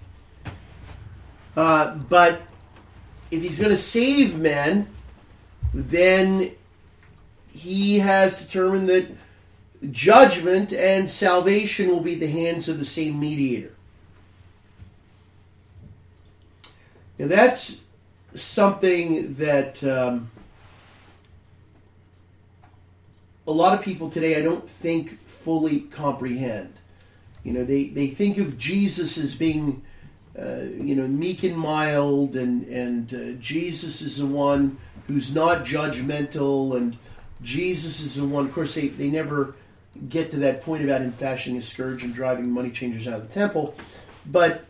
but if he's going to save men, then he has determined that judgment and salvation will be at the hands of the same mediator. Now that's something that a lot of people today I don't think fully comprehend. They think of Jesus as being meek and mild, and Jesus is the one who's not judgmental, and Jesus is the one. Of course, they never get to that point about him fashioning a scourge and driving money changers out of the temple, but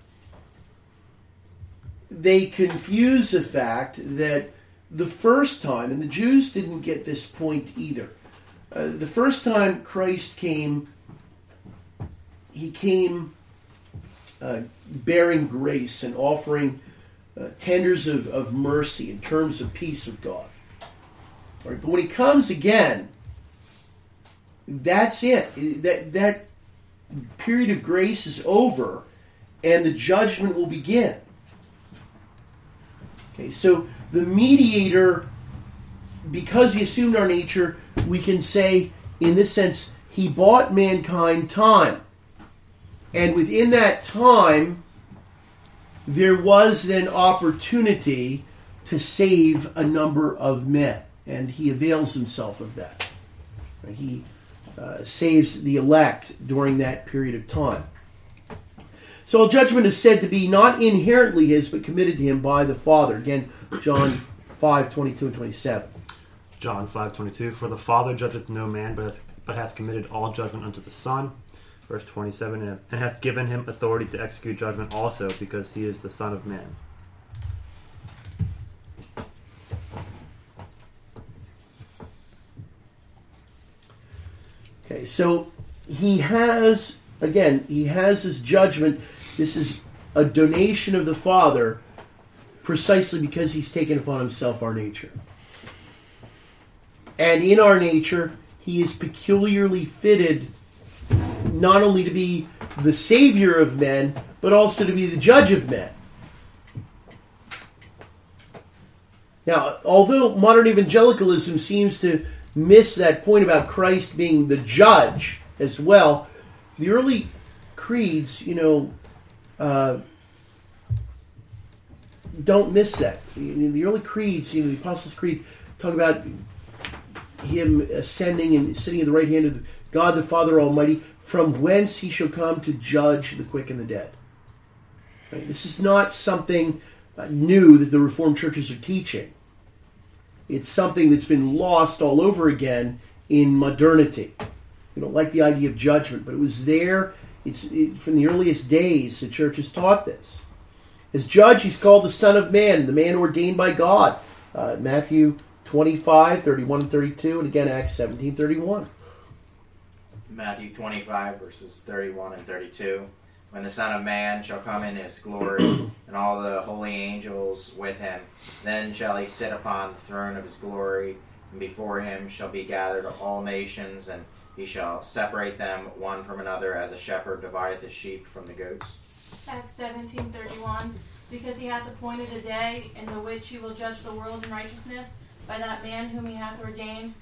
they confuse the fact that the first time, and the Jews didn't get this point either, the first time Christ came, he came bearing grace and offering tenders of mercy in terms of peace of God. Right? But when he comes again, that's it. That period of grace is over, and the judgment will begin. Okay, so the mediator, because he assumed our nature, we can say, in this sense, he bought mankind time. And within that time, there was then opportunity to save a number of men. And he avails himself of that. He saves the elect during that period of time. So all judgment is said to be not inherently his, but committed to him by the Father. Again, John 5:22 and 27. John 5:22. For the Father judgeth no man, but hath committed all judgment unto the Son. Verse 27. And hath given him authority to execute judgment also, because he is the Son of Man. Okay, so he has his judgment. This is a donation of the Father precisely because he's taken upon himself our nature. And in our nature, he is peculiarly fitted not only to be the Savior of men, but also to be the judge of men. Now, although modern evangelicalism seems to miss that point about Christ being the judge as well, the early creeds, don't miss that. The early creeds, the Apostles' Creed, talk about him ascending and sitting at the right hand of God the Father Almighty, from whence he shall come to judge the quick and the dead. Right? This is not something new that the Reformed churches are teaching. It's something that's been lost all over again in modernity. We don't like the idea of judgment, but it was there. From the earliest days, the church has taught this. As judge, he's called the Son of Man, the man ordained by God. Matthew 25, 31 and 32, and again Acts 17, 31. Matthew 25, verses 31 and 32. When the Son of Man shall come in his glory, and all the holy angels with him, then shall he sit upon the throne of his glory, and before him shall be gathered all nations, and he shall separate them one from another, as a shepherd divideth his sheep from the goats. Acts 17:31. Because he hath appointed a day in the which he will judge the world in righteousness by that man whom he hath ordained,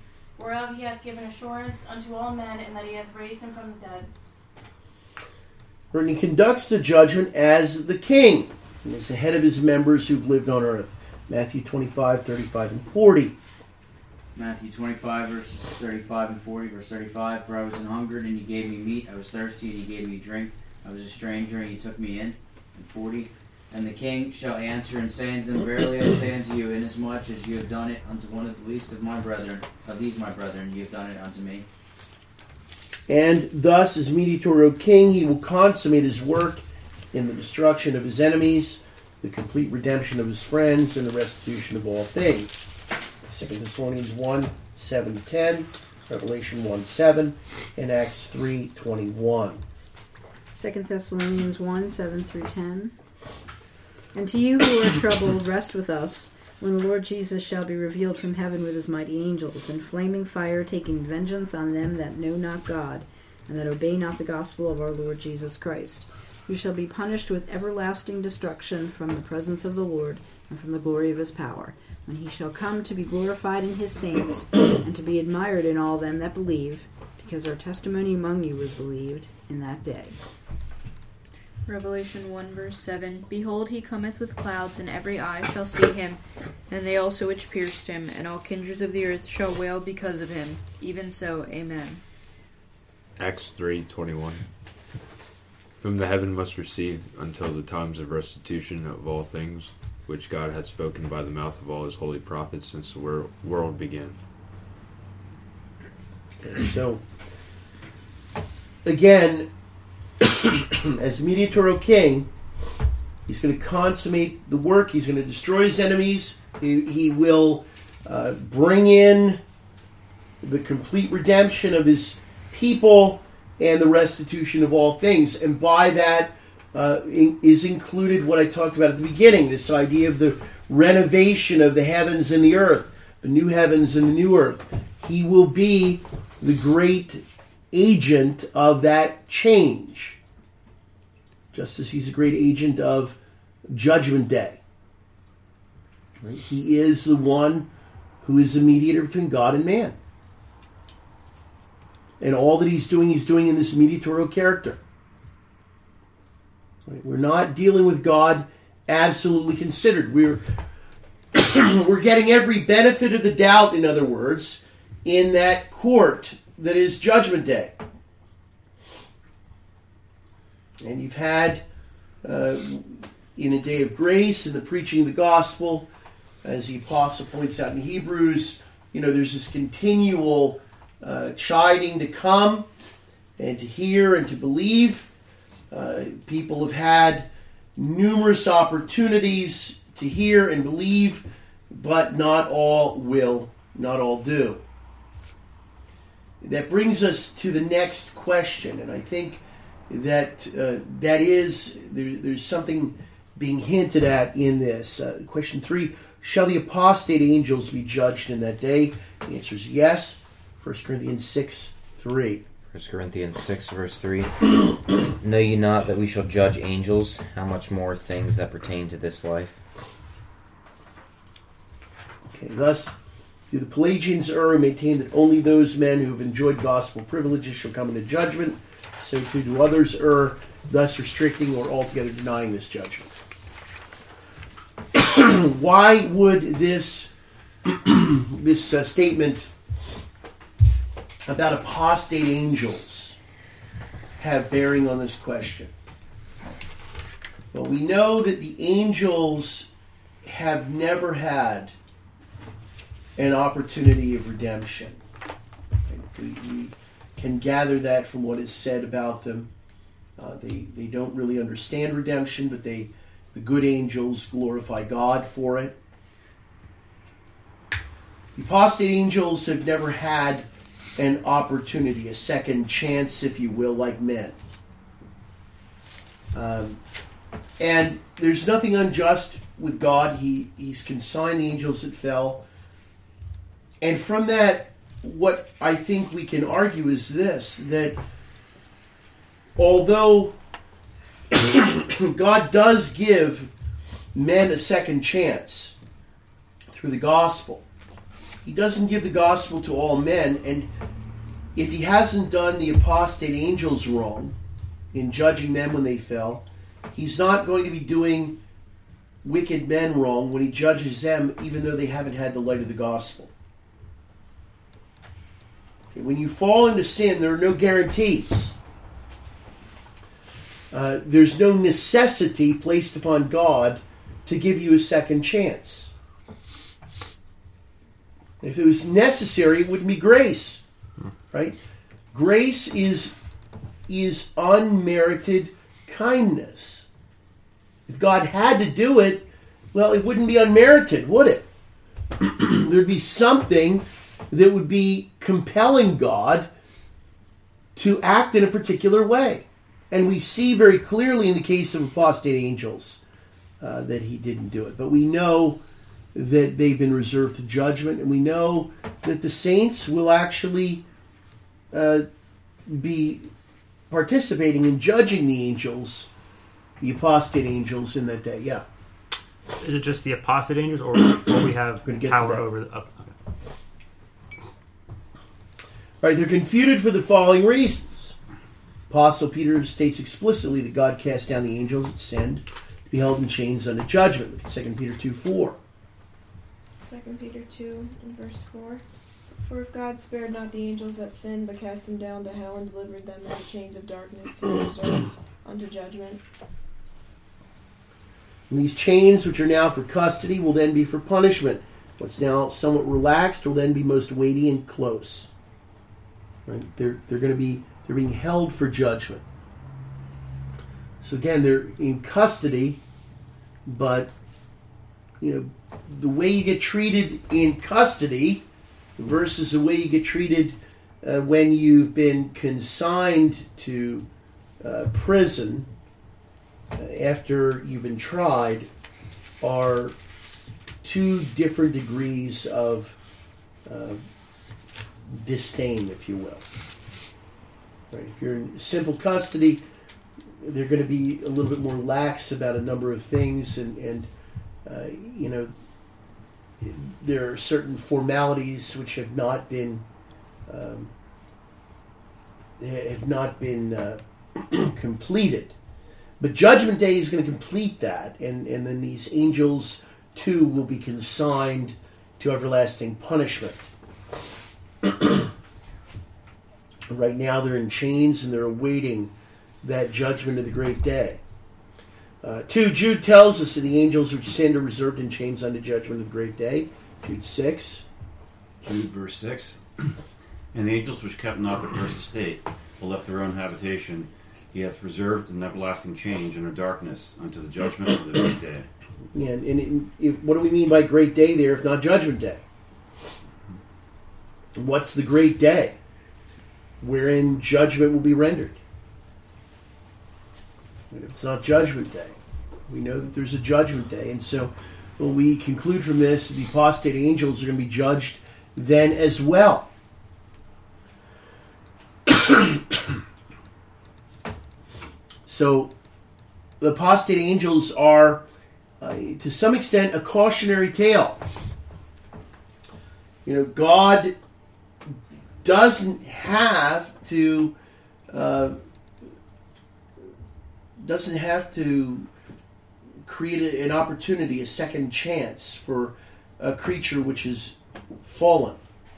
whereof he hath given assurance unto all men, and that he hath raised him from the dead. And he conducts the judgment as the king. And is the head of his members who've lived on earth. Matthew 25, 35, and 40. Matthew 25, verses 35 and 40. Verse 35, For I was an hungered, and ye gave me meat. I was thirsty, and ye gave me drink. I was a stranger, and ye took me in. And 40, And the king shall answer and say unto them, Verily I say unto you, inasmuch as you have done it unto one of the least of my brethren, of these my brethren, ye have done it unto me. And thus, as mediator, O king, he will consummate his work in the destruction of his enemies, the complete redemption of his friends, and the restitution of all things. 2 Thessalonians 1, 7-10, Revelation 1, 7, and Acts 3, 21. 2 Thessalonians 1, 7 through 10. And to you who are troubled, rest with us, when the Lord Jesus shall be revealed from heaven with his mighty angels, in flaming fire, taking vengeance on them that know not God, and that obey not the gospel of our Lord Jesus Christ, who shall be punished with everlasting destruction from the presence of the Lord, and from the glory of his power, when he shall come to be glorified in his saints, and to be admired in all them that believe, because our testimony among you was believed in that day. Revelation 1 verse 7, Behold, he cometh with clouds, and every eye shall see him, and they also which pierced him, and all kindreds of the earth shall wail because of him. Even so, Amen. Acts 3:21. Whom the heaven must receive until the times of restitution of all things, which God hath spoken by the mouth of all his holy prophets since the world began. So, again, as mediator, O king, he's going to consummate the work. He's going to destroy his enemies. He will bring in the complete redemption of his people and the restitution of all things. And by that is included what I talked about at the beginning, this idea of the renovation of the heavens and the earth, the new heavens and the new earth. He will be the great agent of that change, just as he's a great agent of Judgment Day. Right? He is the one who is the mediator between God and man. And all that he's doing in this mediatorial character. Right? We're not dealing with God absolutely considered. We're getting every benefit of the doubt, in other words, in that court that is Judgment Day. And you've had, in a day of grace, in the preaching of the gospel, as the apostle points out in Hebrews, there's this continual chiding to come and to hear and to believe. People have had numerous opportunities to hear and believe, but not all will, not all do. That brings us to the next question, and I think that there's something being hinted at in this. Question 3, shall the apostate angels be judged in that day? The answer is yes. 1 Corinthians 6:3. 1 Corinthians 6, verse 3. Know ye not that we shall judge angels? How much more things that pertain to this life? Okay, thus, do the Pelagians err and maintain that only those men who have enjoyed gospel privileges shall come into judgment? So too do others err, thus restricting or altogether denying this judgment. Why would this statement about apostate angels have bearing on this question? Well, we know that the angels have never had an opportunity of redemption. We can gather that from what is said about them. They don't really understand redemption, but the good angels glorify God for it. The apostate angels have never had an opportunity, a second chance, if you will, like men. And there's nothing unjust with God. He's consigned the angels that fell. And from that, what I think we can argue is this, that although God does give men a second chance through the gospel, He doesn't give the gospel to all men, and if he hasn't done the apostate angels wrong in judging them when they fell, he's not going to be doing wicked men wrong when he judges them even though they haven't had the light of the gospel. Okay, when you fall into sin, there are no guarantees. There's no necessity placed upon God to give you a second chance. If it was necessary, it wouldn't be grace, right? Grace is unmerited kindness. If God had to do it, well, it wouldn't be unmerited, would it? There'd be something that would be compelling God to act in a particular way. And we see very clearly in the case of apostate angels that he didn't do it. But we know that they've been reserved to judgment, and we know that the saints will actually be participating in judging the angels, the apostate angels in that day. Yeah. Is it just the apostate angels, or we have power over the... Okay. Right, they're confuted for the following reasons. Apostle Peter states explicitly that God cast down the angels that sinned to be held in chains unto judgment. Look at 2 Peter 2:4. 2 Peter 2 and verse 4. For if God spared not the angels that sinned, but cast them down to hell and delivered them into chains of darkness to be reserved unto judgment. And these chains, which are now for custody, will then be for punishment. What's now somewhat relaxed will then be most weighty and close. Right? They're being held for judgment. So again, they're in custody, but the way you get treated in custody versus the way you get treated when you've been consigned to prison after you've been tried are two different degrees of disdain, if you will. Right? If you're in simple custody, they're going to be a little bit more lax about a number of things, and there are certain formalities which have not been completed. But Judgment Day is going to complete that, and then these angels too will be consigned to everlasting punishment. Right now they're in chains and they're awaiting that judgment of the great day. 2, Jude tells us that the angels which sinned are reserved in chains unto judgment of the great day. Jude 6. Jude verse 6. And the angels which kept not their first estate, but left their own habitation, he hath reserved in everlasting change under darkness unto the judgment of the great day. Yeah, and what do we mean by great day there if not judgment day? What's the great day? Wherein judgment will be rendered. It's not judgment day. We know that there's a judgment day, and so we conclude from this that the apostate angels are going to be judged then as well. So the apostate angels are, to some extent, a cautionary tale. God doesn't have to create an opportunity, a second chance for a creature which is fallen.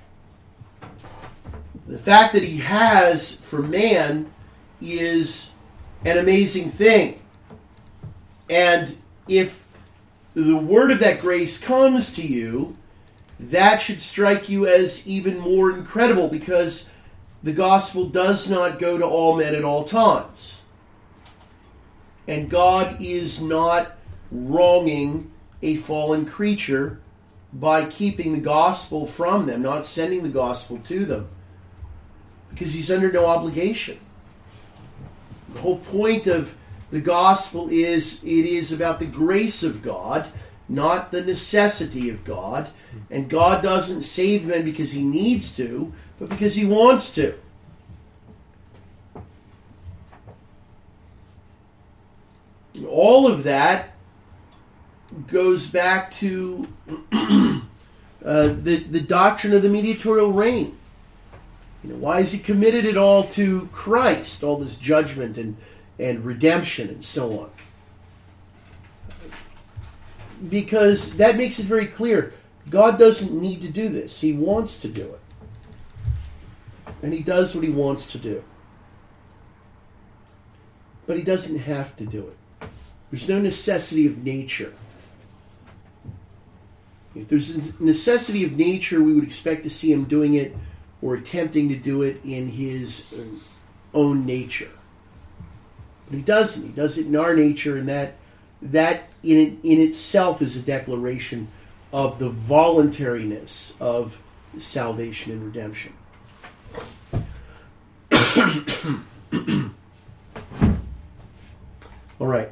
The fact that he has for man is an amazing thing. And if the word of that grace comes to you, that should strike you as even more incredible, because the gospel does not go to all men at all times. And God is not wronging a fallen creature by keeping the gospel from them, not sending the gospel to them, because he's under no obligation. The whole point of the gospel is it is about the grace of God, not the necessity of God. And God doesn't save men because he needs to, but because he wants to. All of that goes back to the doctrine of the mediatorial reign. Why is he committed it all to Christ, all this judgment and redemption and so on? Because that makes it very clear. God doesn't need to do this. He wants to do it. And he does what he wants to do. But he doesn't have to do it. There's no necessity of nature. If there's a necessity of nature, we would expect to see him doing it or attempting to do it in his own nature. But he doesn't. He does it in our nature, and that in itself is a declaration of the voluntariness of salvation and redemption. All right.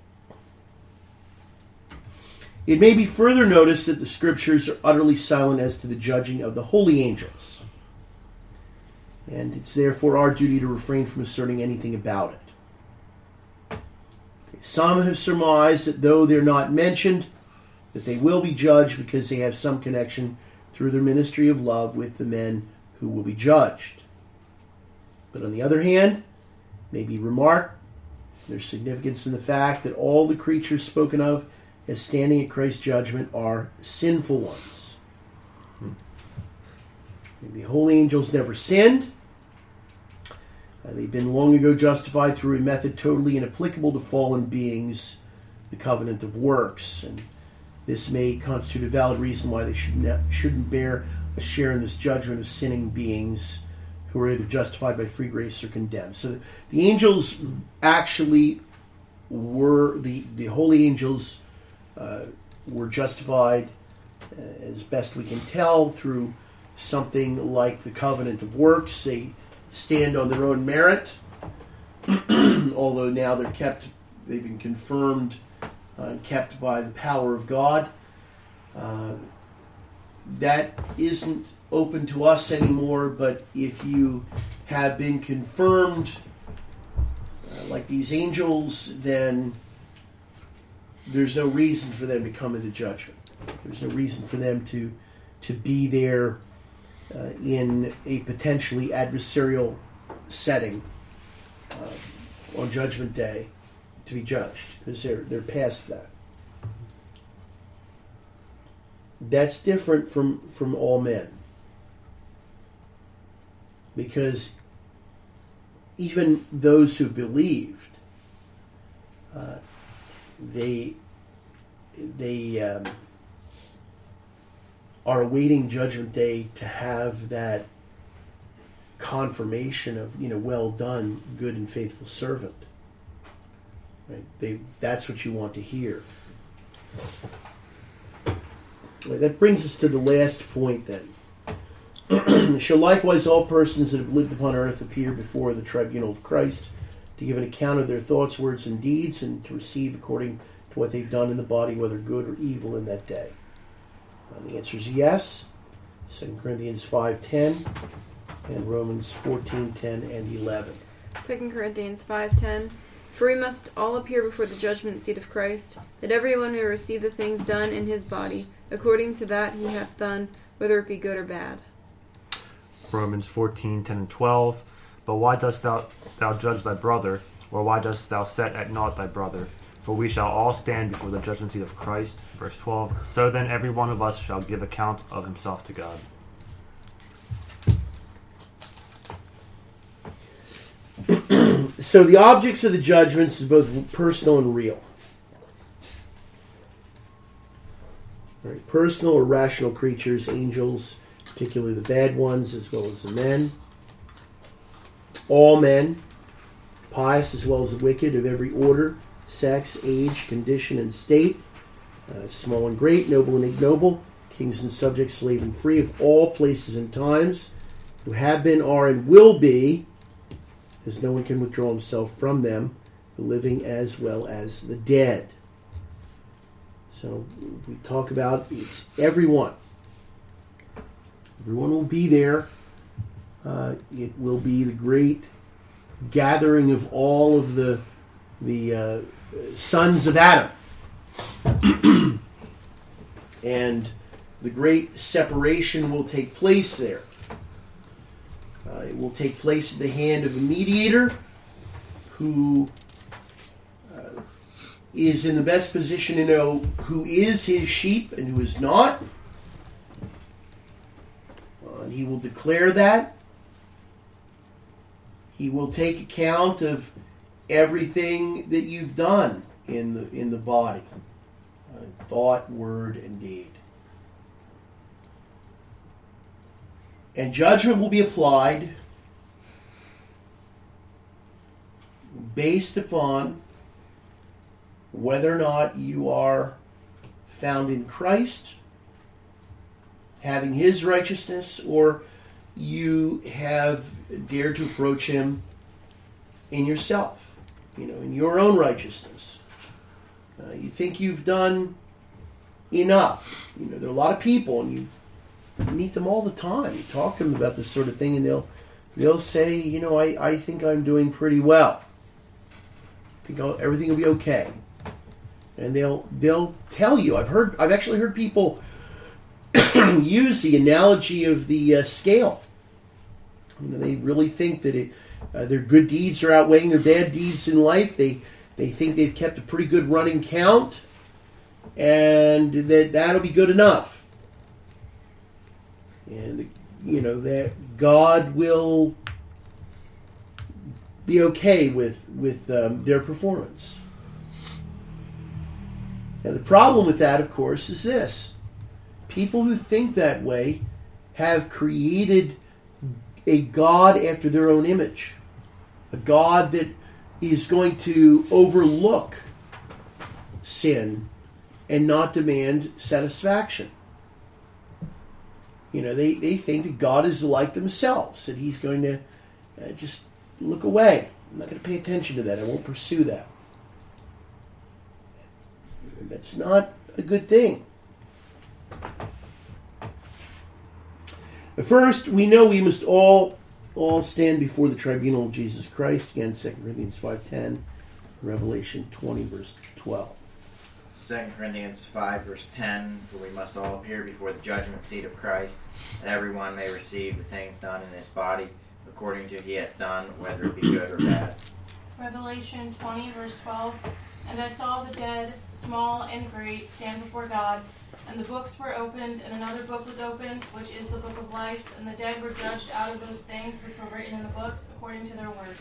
It may be further noticed that the Scriptures are utterly silent as to the judging of the holy angels. And it's therefore our duty to refrain from asserting anything about it. Okay. Some have surmised that though they're not mentioned, that they will be judged because they have some connection through their ministry of love with the men who will be judged. But on the other hand, it may be remarked, there's significance in the fact that all the creatures spoken of as standing at Christ's judgment are sinful ones. The holy angels never sinned. They've been long ago justified through a method totally inapplicable to fallen beings, the covenant of works. And this may constitute a valid reason why they shouldn't bear a share in this judgment of sinning beings who are either justified by free grace or condemned. So the angels actually were, the holy angels were justified, as best we can tell, through something like the covenant of works. They stand on their own merit, although now they've been confirmed and kept by the power of God. That isn't open to us anymore, but if you have been confirmed like these angels, then there's no reason for them to come into judgment. There's no reason for them to be there in a potentially adversarial setting on Judgment Day to be judged, because they're past that. That's different from all men, because even those who believed, they are awaiting Judgment Day to have that confirmation of, well done, good and faithful servant. Right? That's what you want to hear. Right, that brings us to the last point then. Shall likewise all persons that have lived upon earth appear before the tribunal of Christ to give an account of their thoughts, words, and deeds, and to receive according to what they've done in the body, whether good or evil in that day? And the answer is yes. 2 Corinthians 5:10 and Romans 14:10 and 11. 2 Corinthians 5:10. For we must all appear before the judgment seat of Christ, that everyone may receive the things done in his body, according to that he hath done, whether it be good or bad. Romans 14:10 and 12. But why dost thou judge thy brother, or why dost thou set at naught thy brother? For we shall all stand before the judgment seat of Christ. Verse 12. So then every one of us shall give account of himself to God. So the objects of the judgments is both personal and real. Right? Personal or rational creatures, angels, particularly the bad ones, as well as the men. All men, pious as well as the wicked, of every order, sex, age, condition, and state, small and great, noble and ignoble, kings and subjects, slave and free, of all places and times, who have been, are, and will be, as no one can withdraw himself from them, the living as well as the dead. So we talk about it's everyone. Everyone will be there. It will be the great gathering of all of the sons of Adam. And the great separation will take place there. It will take place at the hand of a mediator who is in the best position to know who is his sheep and who is not. And he will declare that. He will take account of everything that you've done in the body, thought, word, and deed. And judgment will be applied based upon whether or not you are found in Christ, having his righteousness, or you have dared to approach him in yourself, in your own righteousness. You think you've done enough. There are a lot of people, and you meet them all the time. You talk to them about this sort of thing, and they'll say, I think I'm doing pretty well. I think everything will be okay. And they'll tell you. I've actually heard people use the analogy of the scale. They really think that their good deeds are outweighing their bad deeds in life. They think they've kept a pretty good running count, and that'll be good enough. And that God will be okay with their performance. Now, the problem with that, of course, is this. People who think that way have created a God after their own image. A God that is going to overlook sin and not demand satisfaction. They think that God is like themselves, that he's going to just look away. I'm not going to pay attention to that. I won't pursue that. That's not a good thing. But first, we know we must all stand before the tribunal of Jesus Christ. Again, 2 Corinthians 5:10, Revelation 20, verse 12. 2 Corinthians 5, verse 10, for we must all appear before the judgment seat of Christ, that everyone may receive the things done in his body, according to he hath done, whether it be good or bad. Revelation 20, verse 12, and I saw the dead, small and great, stand before God, and the books were opened, and another book was opened, which is the book of life, and the dead were judged out of those things which were written in the books, according to their works.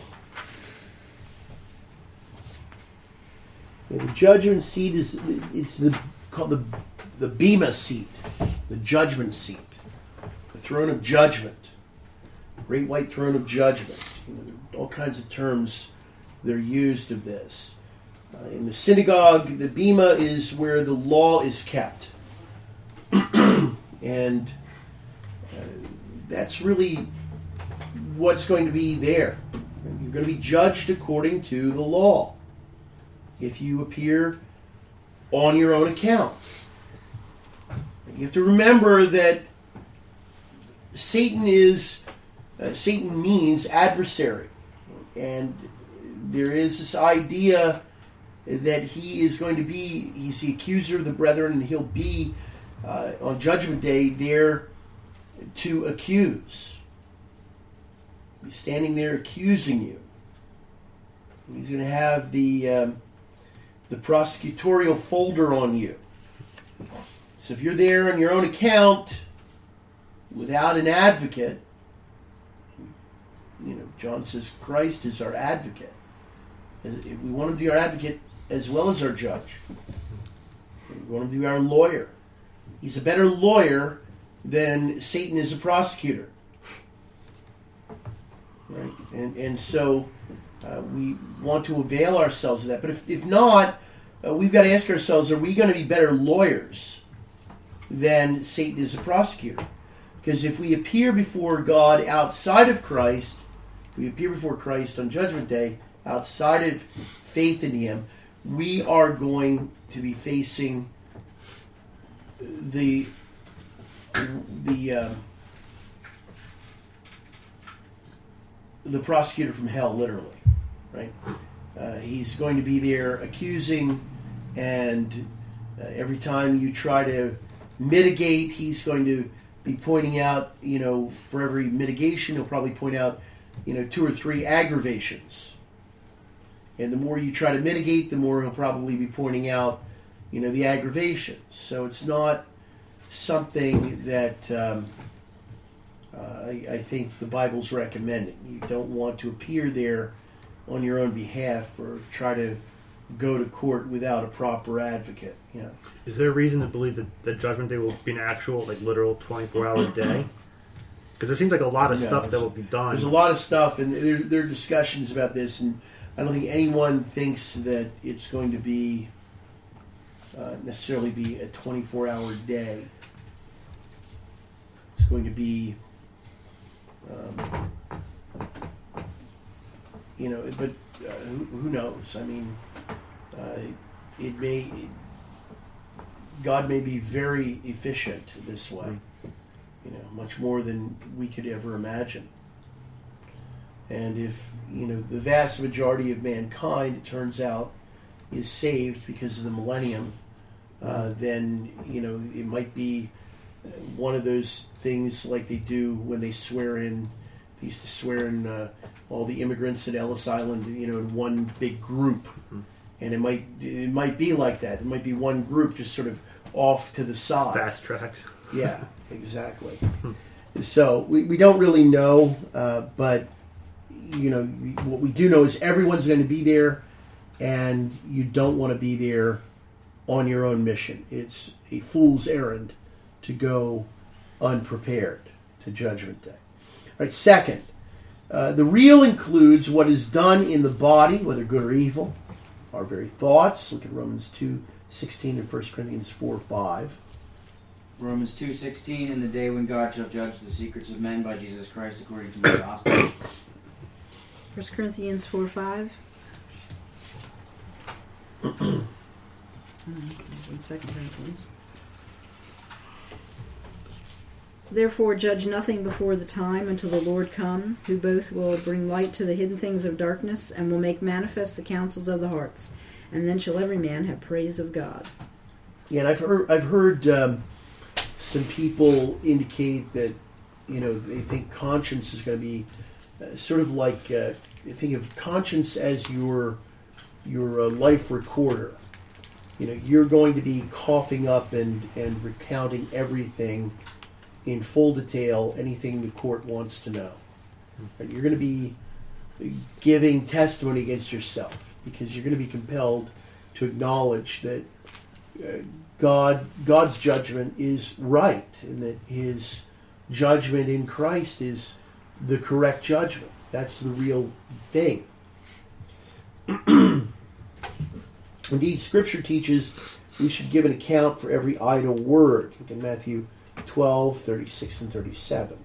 The judgment seat called the Bema seat, the judgment seat, the throne of judgment, the great white throne of judgment. All kinds of terms that are used of this. In the synagogue, the Bema is where the law is kept. And that's really what's going to be there. You're going to be judged according to the law if you appear on your own account. You have to remember that Satan means adversary. And there is this idea that he's the accuser of the brethren, and he'll be on Judgment Day there to accuse. He's standing there accusing you. He's going to have the prosecutorial folder on you. So if you're there on your own account without an advocate, John says Christ is our advocate. We want him to be our advocate as well as our judge. We want him to be our lawyer. He's a better lawyer than Satan is a prosecutor. Right? And so we want to avail ourselves of that. But if not, we've got to ask ourselves, are we going to be better lawyers than Satan is a prosecutor? Because if we appear before God outside of Christ, we appear before Christ on Judgment Day, outside of faith in him, we are going to be facing the prosecutor from hell, literally, right? He's going to be there accusing, and every time you try to mitigate. He's going to be pointing out, for every mitigation, he'll probably point out, 2 or 3 aggravations. And the more you try to mitigate, the more he'll probably be pointing out, the aggravations. So it's not something that I think the Bible's recommending. You don't want to appear there on your own behalf or try to go to court without a proper advocate. Is there a reason to believe that the judgment day will be an actual, literal 24-hour day? Because there seems like a lot of stuff that will be done. There's a lot of stuff, and there are discussions about this, and I don't think anyone thinks that it's going to be necessarily be a 24-hour day. It's going to be, but who knows? I mean, God may be very efficient this way, much more than we could ever imagine. And if, the vast majority of mankind, it turns out, is saved because of the millennium, then, it might be one of those things like they do when they swear in, they used to swear in all the immigrants at Ellis Island, in one big group. Mm-hmm. And it might be like that. It might be one group just sort of off to the side. Fast tracked. Yeah, exactly. So we don't really know, but what we do know is everyone's going to be there, and you don't want to be there on your own mission. It's a fool's errand to go unprepared to Judgment Day. All right, second, the real includes what is done in the body, whether good or evil, our very thoughts. Look at Romans 2:16 and 1 Corinthians 4:5. Romans 2:16, in the day when God shall judge the secrets of men by Jesus Christ according to the gospel. 1 Corinthians 4:5. 2 Corinthians. Therefore judge nothing before the time until the Lord come, who both will bring light to the hidden things of darkness and will make manifest the counsels of the hearts. And then shall every man have praise of God. Yeah, and I've heard some people indicate that they think conscience is going to be sort of like think of conscience as your life recorder. You're going to be coughing up and recounting everything in full detail, anything the court wants to know. Right? You're going to be giving testimony against yourself because you're going to be compelled to acknowledge that God's judgment is right and that His judgment in Christ is the correct judgment. That's the real thing. Indeed, Scripture teaches we should give an account for every idle word. Look in Matthew 12:36 and 37.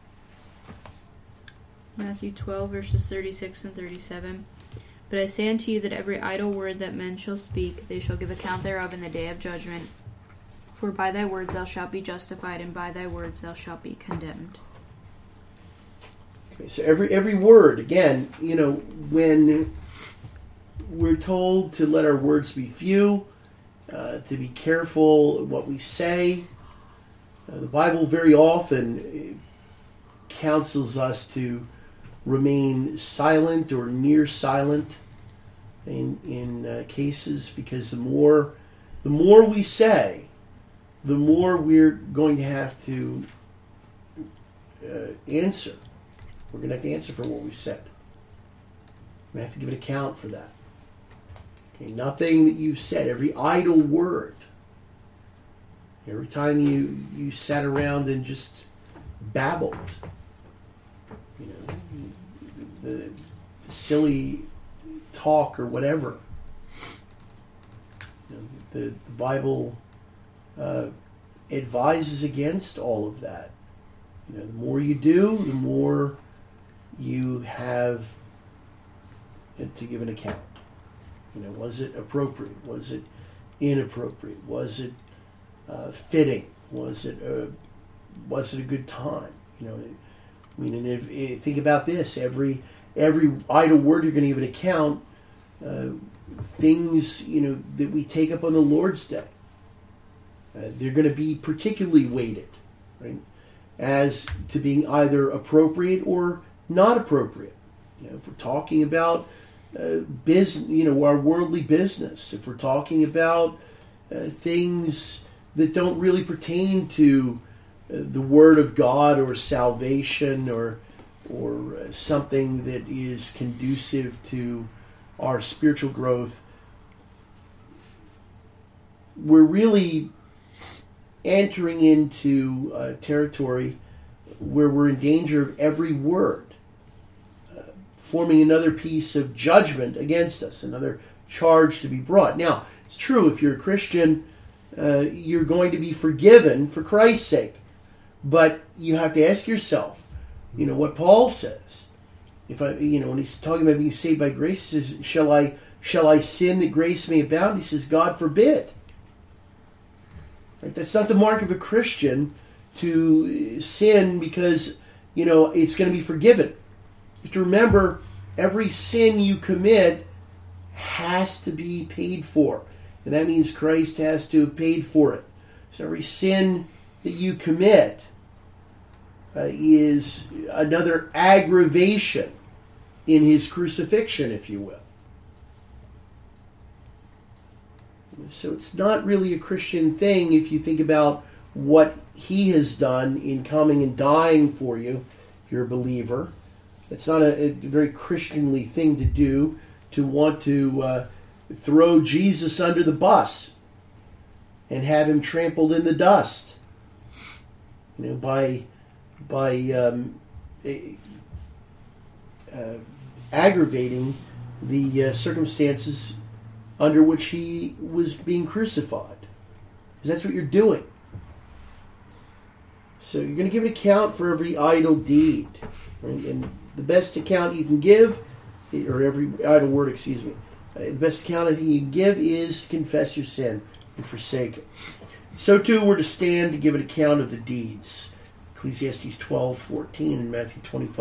Matthew 12, verses 36 and 37. But I say unto you that every idle word that men shall speak, they shall give account thereof in the day of judgment. For by thy words thou shalt be justified, and by thy words thou shalt be condemned. Okay, so every word, again, when we're told to let our words be few, to be careful what we say, the Bible very often counsels us to remain silent or near silent in cases, because the more we say, the more we're going to have to answer. We're going to have to answer for what we said. We have to give an account for that. Okay, nothing that you've said, every idle word, every time you sat around and just babbled, the silly talk or whatever. The Bible advises against all of that. The more you do, the more you have to give an account. Was it appropriate? Was it inappropriate? Was it fitting? Was it a good time? And if think about this, every idle word you're going to give an account. Things that we take up on the Lord's Day. they're going to be particularly weighted, right, as to being either appropriate or not appropriate. If we're talking about business, our worldly business, if we're talking about things that don't really pertain to the Word of God or salvation or something that is conducive to our spiritual growth, we're really entering into territory where we're in danger of every word forming another piece of judgment against us, another charge to be brought. Now, it's true, if you're a Christian, you're going to be forgiven for Christ's sake. But you have to ask yourself, what Paul says. If when he's talking about being saved by grace, he says, shall I sin that grace may abound? He says, God forbid. Right? That's not the mark of a Christian to sin because, it's going to be forgiven. You have to remember, every sin you commit has to be paid for. And that means Christ has to have paid for it. So every sin that you commit is another aggravation in his crucifixion, if you will. So it's not really a Christian thing if you think about what he has done in coming and dying for you, if you're a believer. It's not a very Christianly thing to do, to want to throw Jesus under the bus and have him trampled in the dust, by aggravating the circumstances under which he was being crucified. Because that's what you're doing. So you're going to give an account for every idle deed. Right? And the best account you can give, or every idle word, the best account I think you can give is confess your sin and forsake it. So too we're to stand to give an account of the deeds. Ecclesiastes 12:14 and Matthew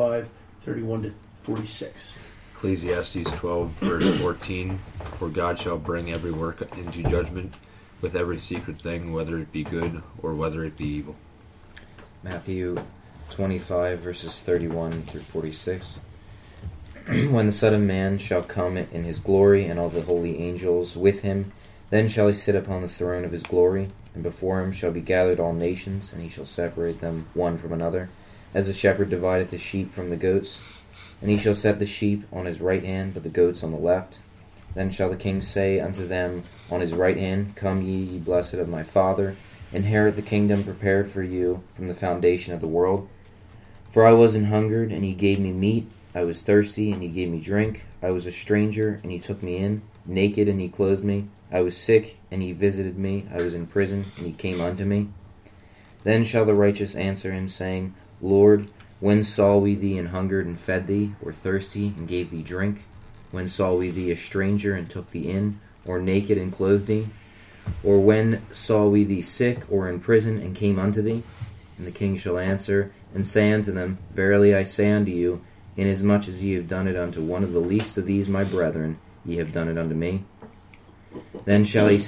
25:31-46. Ecclesiastes 12, verse 14, for God shall bring every work into judgment with every secret thing, whether it be good or whether it be evil. Matthew 25, verses 31-46. When the Son of Man shall come in his glory, and all the holy angels with him, then shall he sit upon the throne of his glory, and before him shall be gathered all nations, and he shall separate them one from another, as the shepherd divideth the sheep from the goats. And he shall set the sheep on his right hand, but the goats on the left. Then shall the king say unto them on his right hand, Come ye blessed of my Father, inherit the kingdom prepared for you from the foundation of the world. For I was an hungered, and ye gave me meat. I was thirsty, and ye gave me drink. I was a stranger, and ye took me in. Naked, and ye clothed me. I was sick, and ye visited me. I was in prison, and ye came unto me. Then shall the righteous answer him, saying, Lord, when saw we thee an hungered, and fed thee, or thirsty, and gave thee drink? When saw we thee a stranger, and took thee in, or naked, and clothed thee? Or when saw we thee sick, or in prison, and came unto thee? And the king shall answer, and say unto them, Verily I say unto you, inasmuch as ye have done it unto one of the least of these my brethren, ye have done it unto me. Then shall he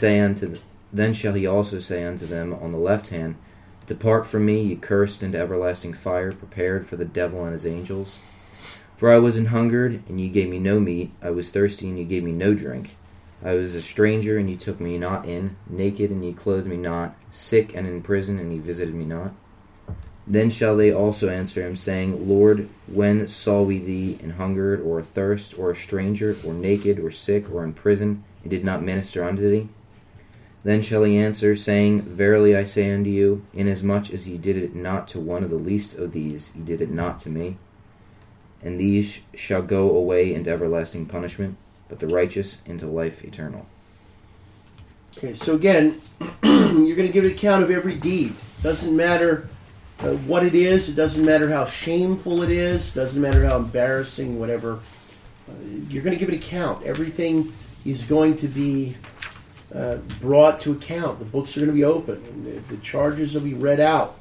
also say unto them on the left hand, Depart from me, ye cursed, into everlasting fire, prepared for the devil and his angels. For I was an hungered, and ye gave me no meat. I was thirsty, and ye gave me no drink. I was a stranger, and ye took me not in. Naked, and ye clothed me not. Sick and in prison, and ye visited me not. Then shall they also answer him, saying, Lord, when saw we thee an hungered, or athirst, or a stranger, or naked, or sick, or in prison, and did not minister unto thee? Then shall he answer, saying, Verily I say unto you, inasmuch as ye did it not to one of the least of these, ye did it not to me. And these shall go away into everlasting punishment, but the righteous into life eternal. Okay, so again, you're going to give an account of every deed. Doesn't matter what it is. It doesn't matter how shameful it is. It doesn't matter how embarrassing, whatever. You're going to give an account. Everything is going to be brought to account. The books are going to be open. And the charges will be read out.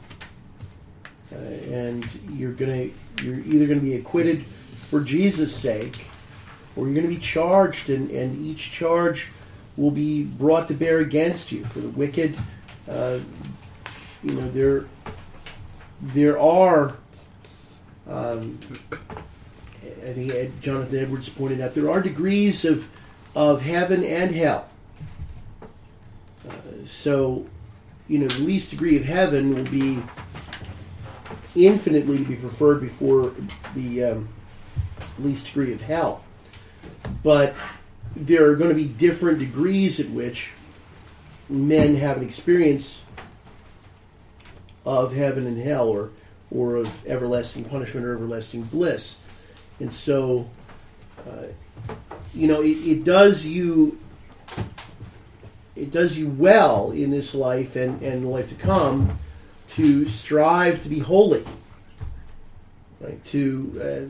And you're either going to be acquitted for Jesus' sake, or you're going to be charged, and each charge will be brought to bear against you. For the wicked there are. I think Jonathan Edwards pointed out there are degrees of heaven and hell. So, the least degree of heaven will be infinitely to be preferred before the least degree of hell. But there are going to be different degrees at which men have an experience of heaven and hell, or of everlasting punishment or everlasting bliss. And so, it does you well in this life and the life to come to strive to be holy, right? To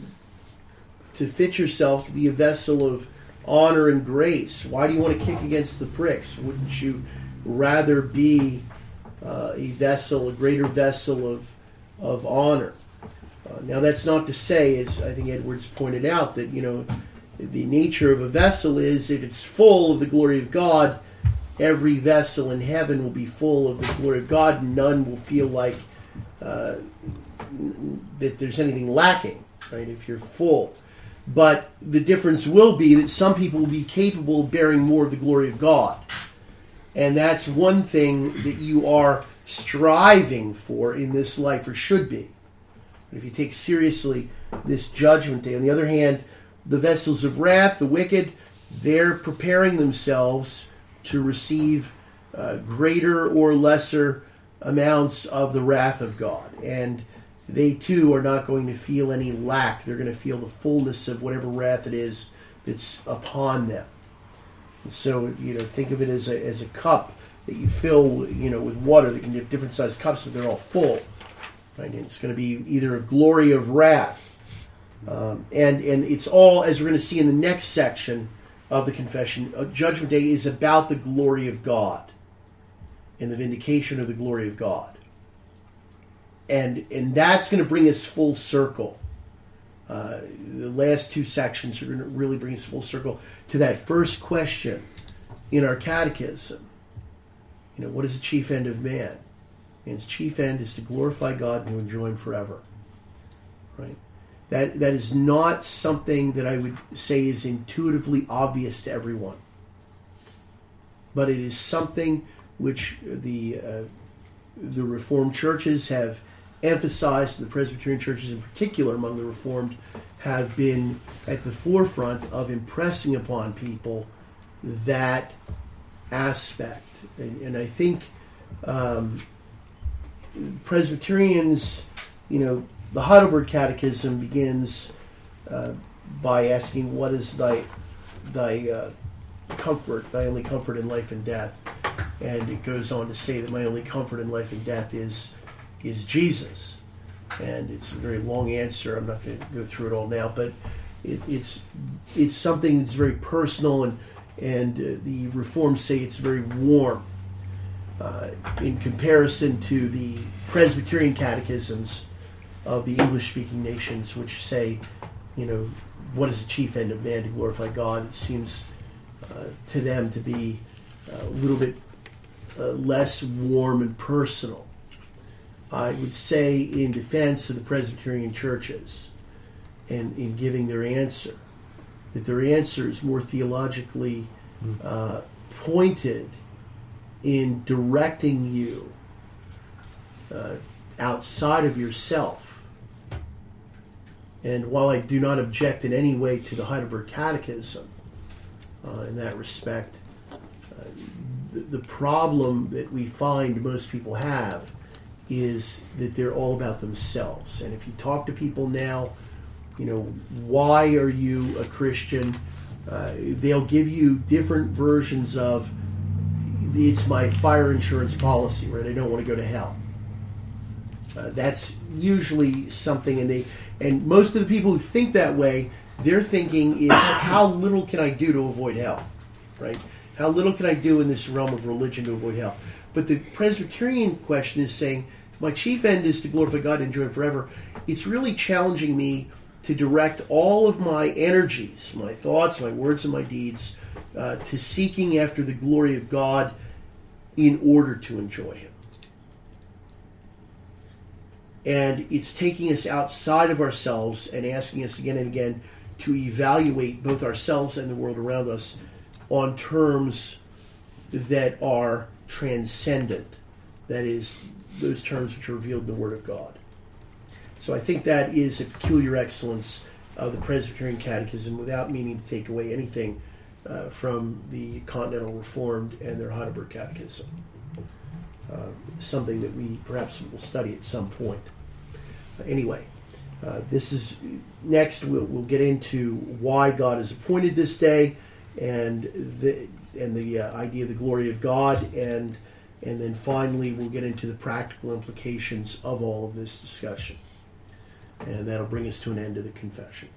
fit yourself to be a vessel of honor and grace. Why do you want to kick against the pricks? Wouldn't you rather be a greater vessel of honor? Now, that's not to say, as I think Edwards pointed out, that the nature of a vessel is if it's full of the glory of God, every vessel in heaven will be full of the glory of God. None will feel like that there's anything lacking, right? If you're full. But the difference will be that some people will be capable of bearing more of the glory of God. And that's one thing that you are striving for in this life, or should be. If you take seriously this judgment day. On the other hand, the vessels of wrath, the wicked, they're preparing themselves to receive greater or lesser amounts of the wrath of God. And they too are not going to feel any lack. They're going to feel the fullness of whatever wrath it is that's upon them. And so, think of it as a cup that you fill, with water. That can be different sized cups, but they're all full. Right? And it's going to be either of glory or of wrath. And it's all, as we're going to see in the next section of the confession, Judgment Day is about the glory of God and the vindication of the glory of God. And that's going to bring us full circle. The last two sections are going to really bring us full circle to that first question in our catechism. What is the chief end of man? And its chief end is to glorify God and to enjoy Him forever. Right? That is not something that I would say is intuitively obvious to everyone. But it is something which the Reformed churches have emphasized, the Presbyterian churches in particular among the Reformed have been at the forefront of impressing upon people that aspect. And I think Presbyterians, the Heidelberg Catechism begins by asking, "What is thy comfort, thy only comfort in life and death?" And it goes on to say that my only comfort in life and death is Jesus. And it's a very long answer. I'm not going to go through it all now, but it's something that's very personal, and the Reformed say it's very warm. In comparison to the Presbyterian catechisms of the English-speaking nations, which say, what is the chief end of man? To glorify God. It seems to them to be a little bit less warm and personal. I would say, in defense of the Presbyterian churches and in giving their answer, that their answer is more theologically pointed in directing you outside of yourself. And while I do not object in any way to the Heidelberg Catechism in that respect, the problem that we find most people have is that they're all about themselves. And if you talk to people now, why are you a Christian? They'll give you different versions of, it's my fire insurance policy, right? I don't want to go to hell. That's usually something, and most of the people who think that way, their thinking is, how little can I do to avoid hell, right? How little can I do in this realm of religion to avoid hell? But the Presbyterian question is saying, my chief end is to glorify God and enjoy Him forever. It's really challenging me to direct all of my energies, my thoughts, my words, and my deeds to seeking after the glory of God in order to enjoy Him. And it's taking us outside of ourselves and asking us again and again to evaluate both ourselves and the world around us on terms that are transcendent. That is, those terms which are revealed in the Word of God. So I think that is a peculiar excellence of the Presbyterian Catechism, without meaning to take away anything from the Continental Reformed and their Heidelberg Catechism. Something that we perhaps will study at some point. Anyway, this is next. We'll get into why God has appointed this day, and the idea of the glory of God, and then finally we'll get into the practical implications of all of this discussion, and that'll bring us to an end of the confession.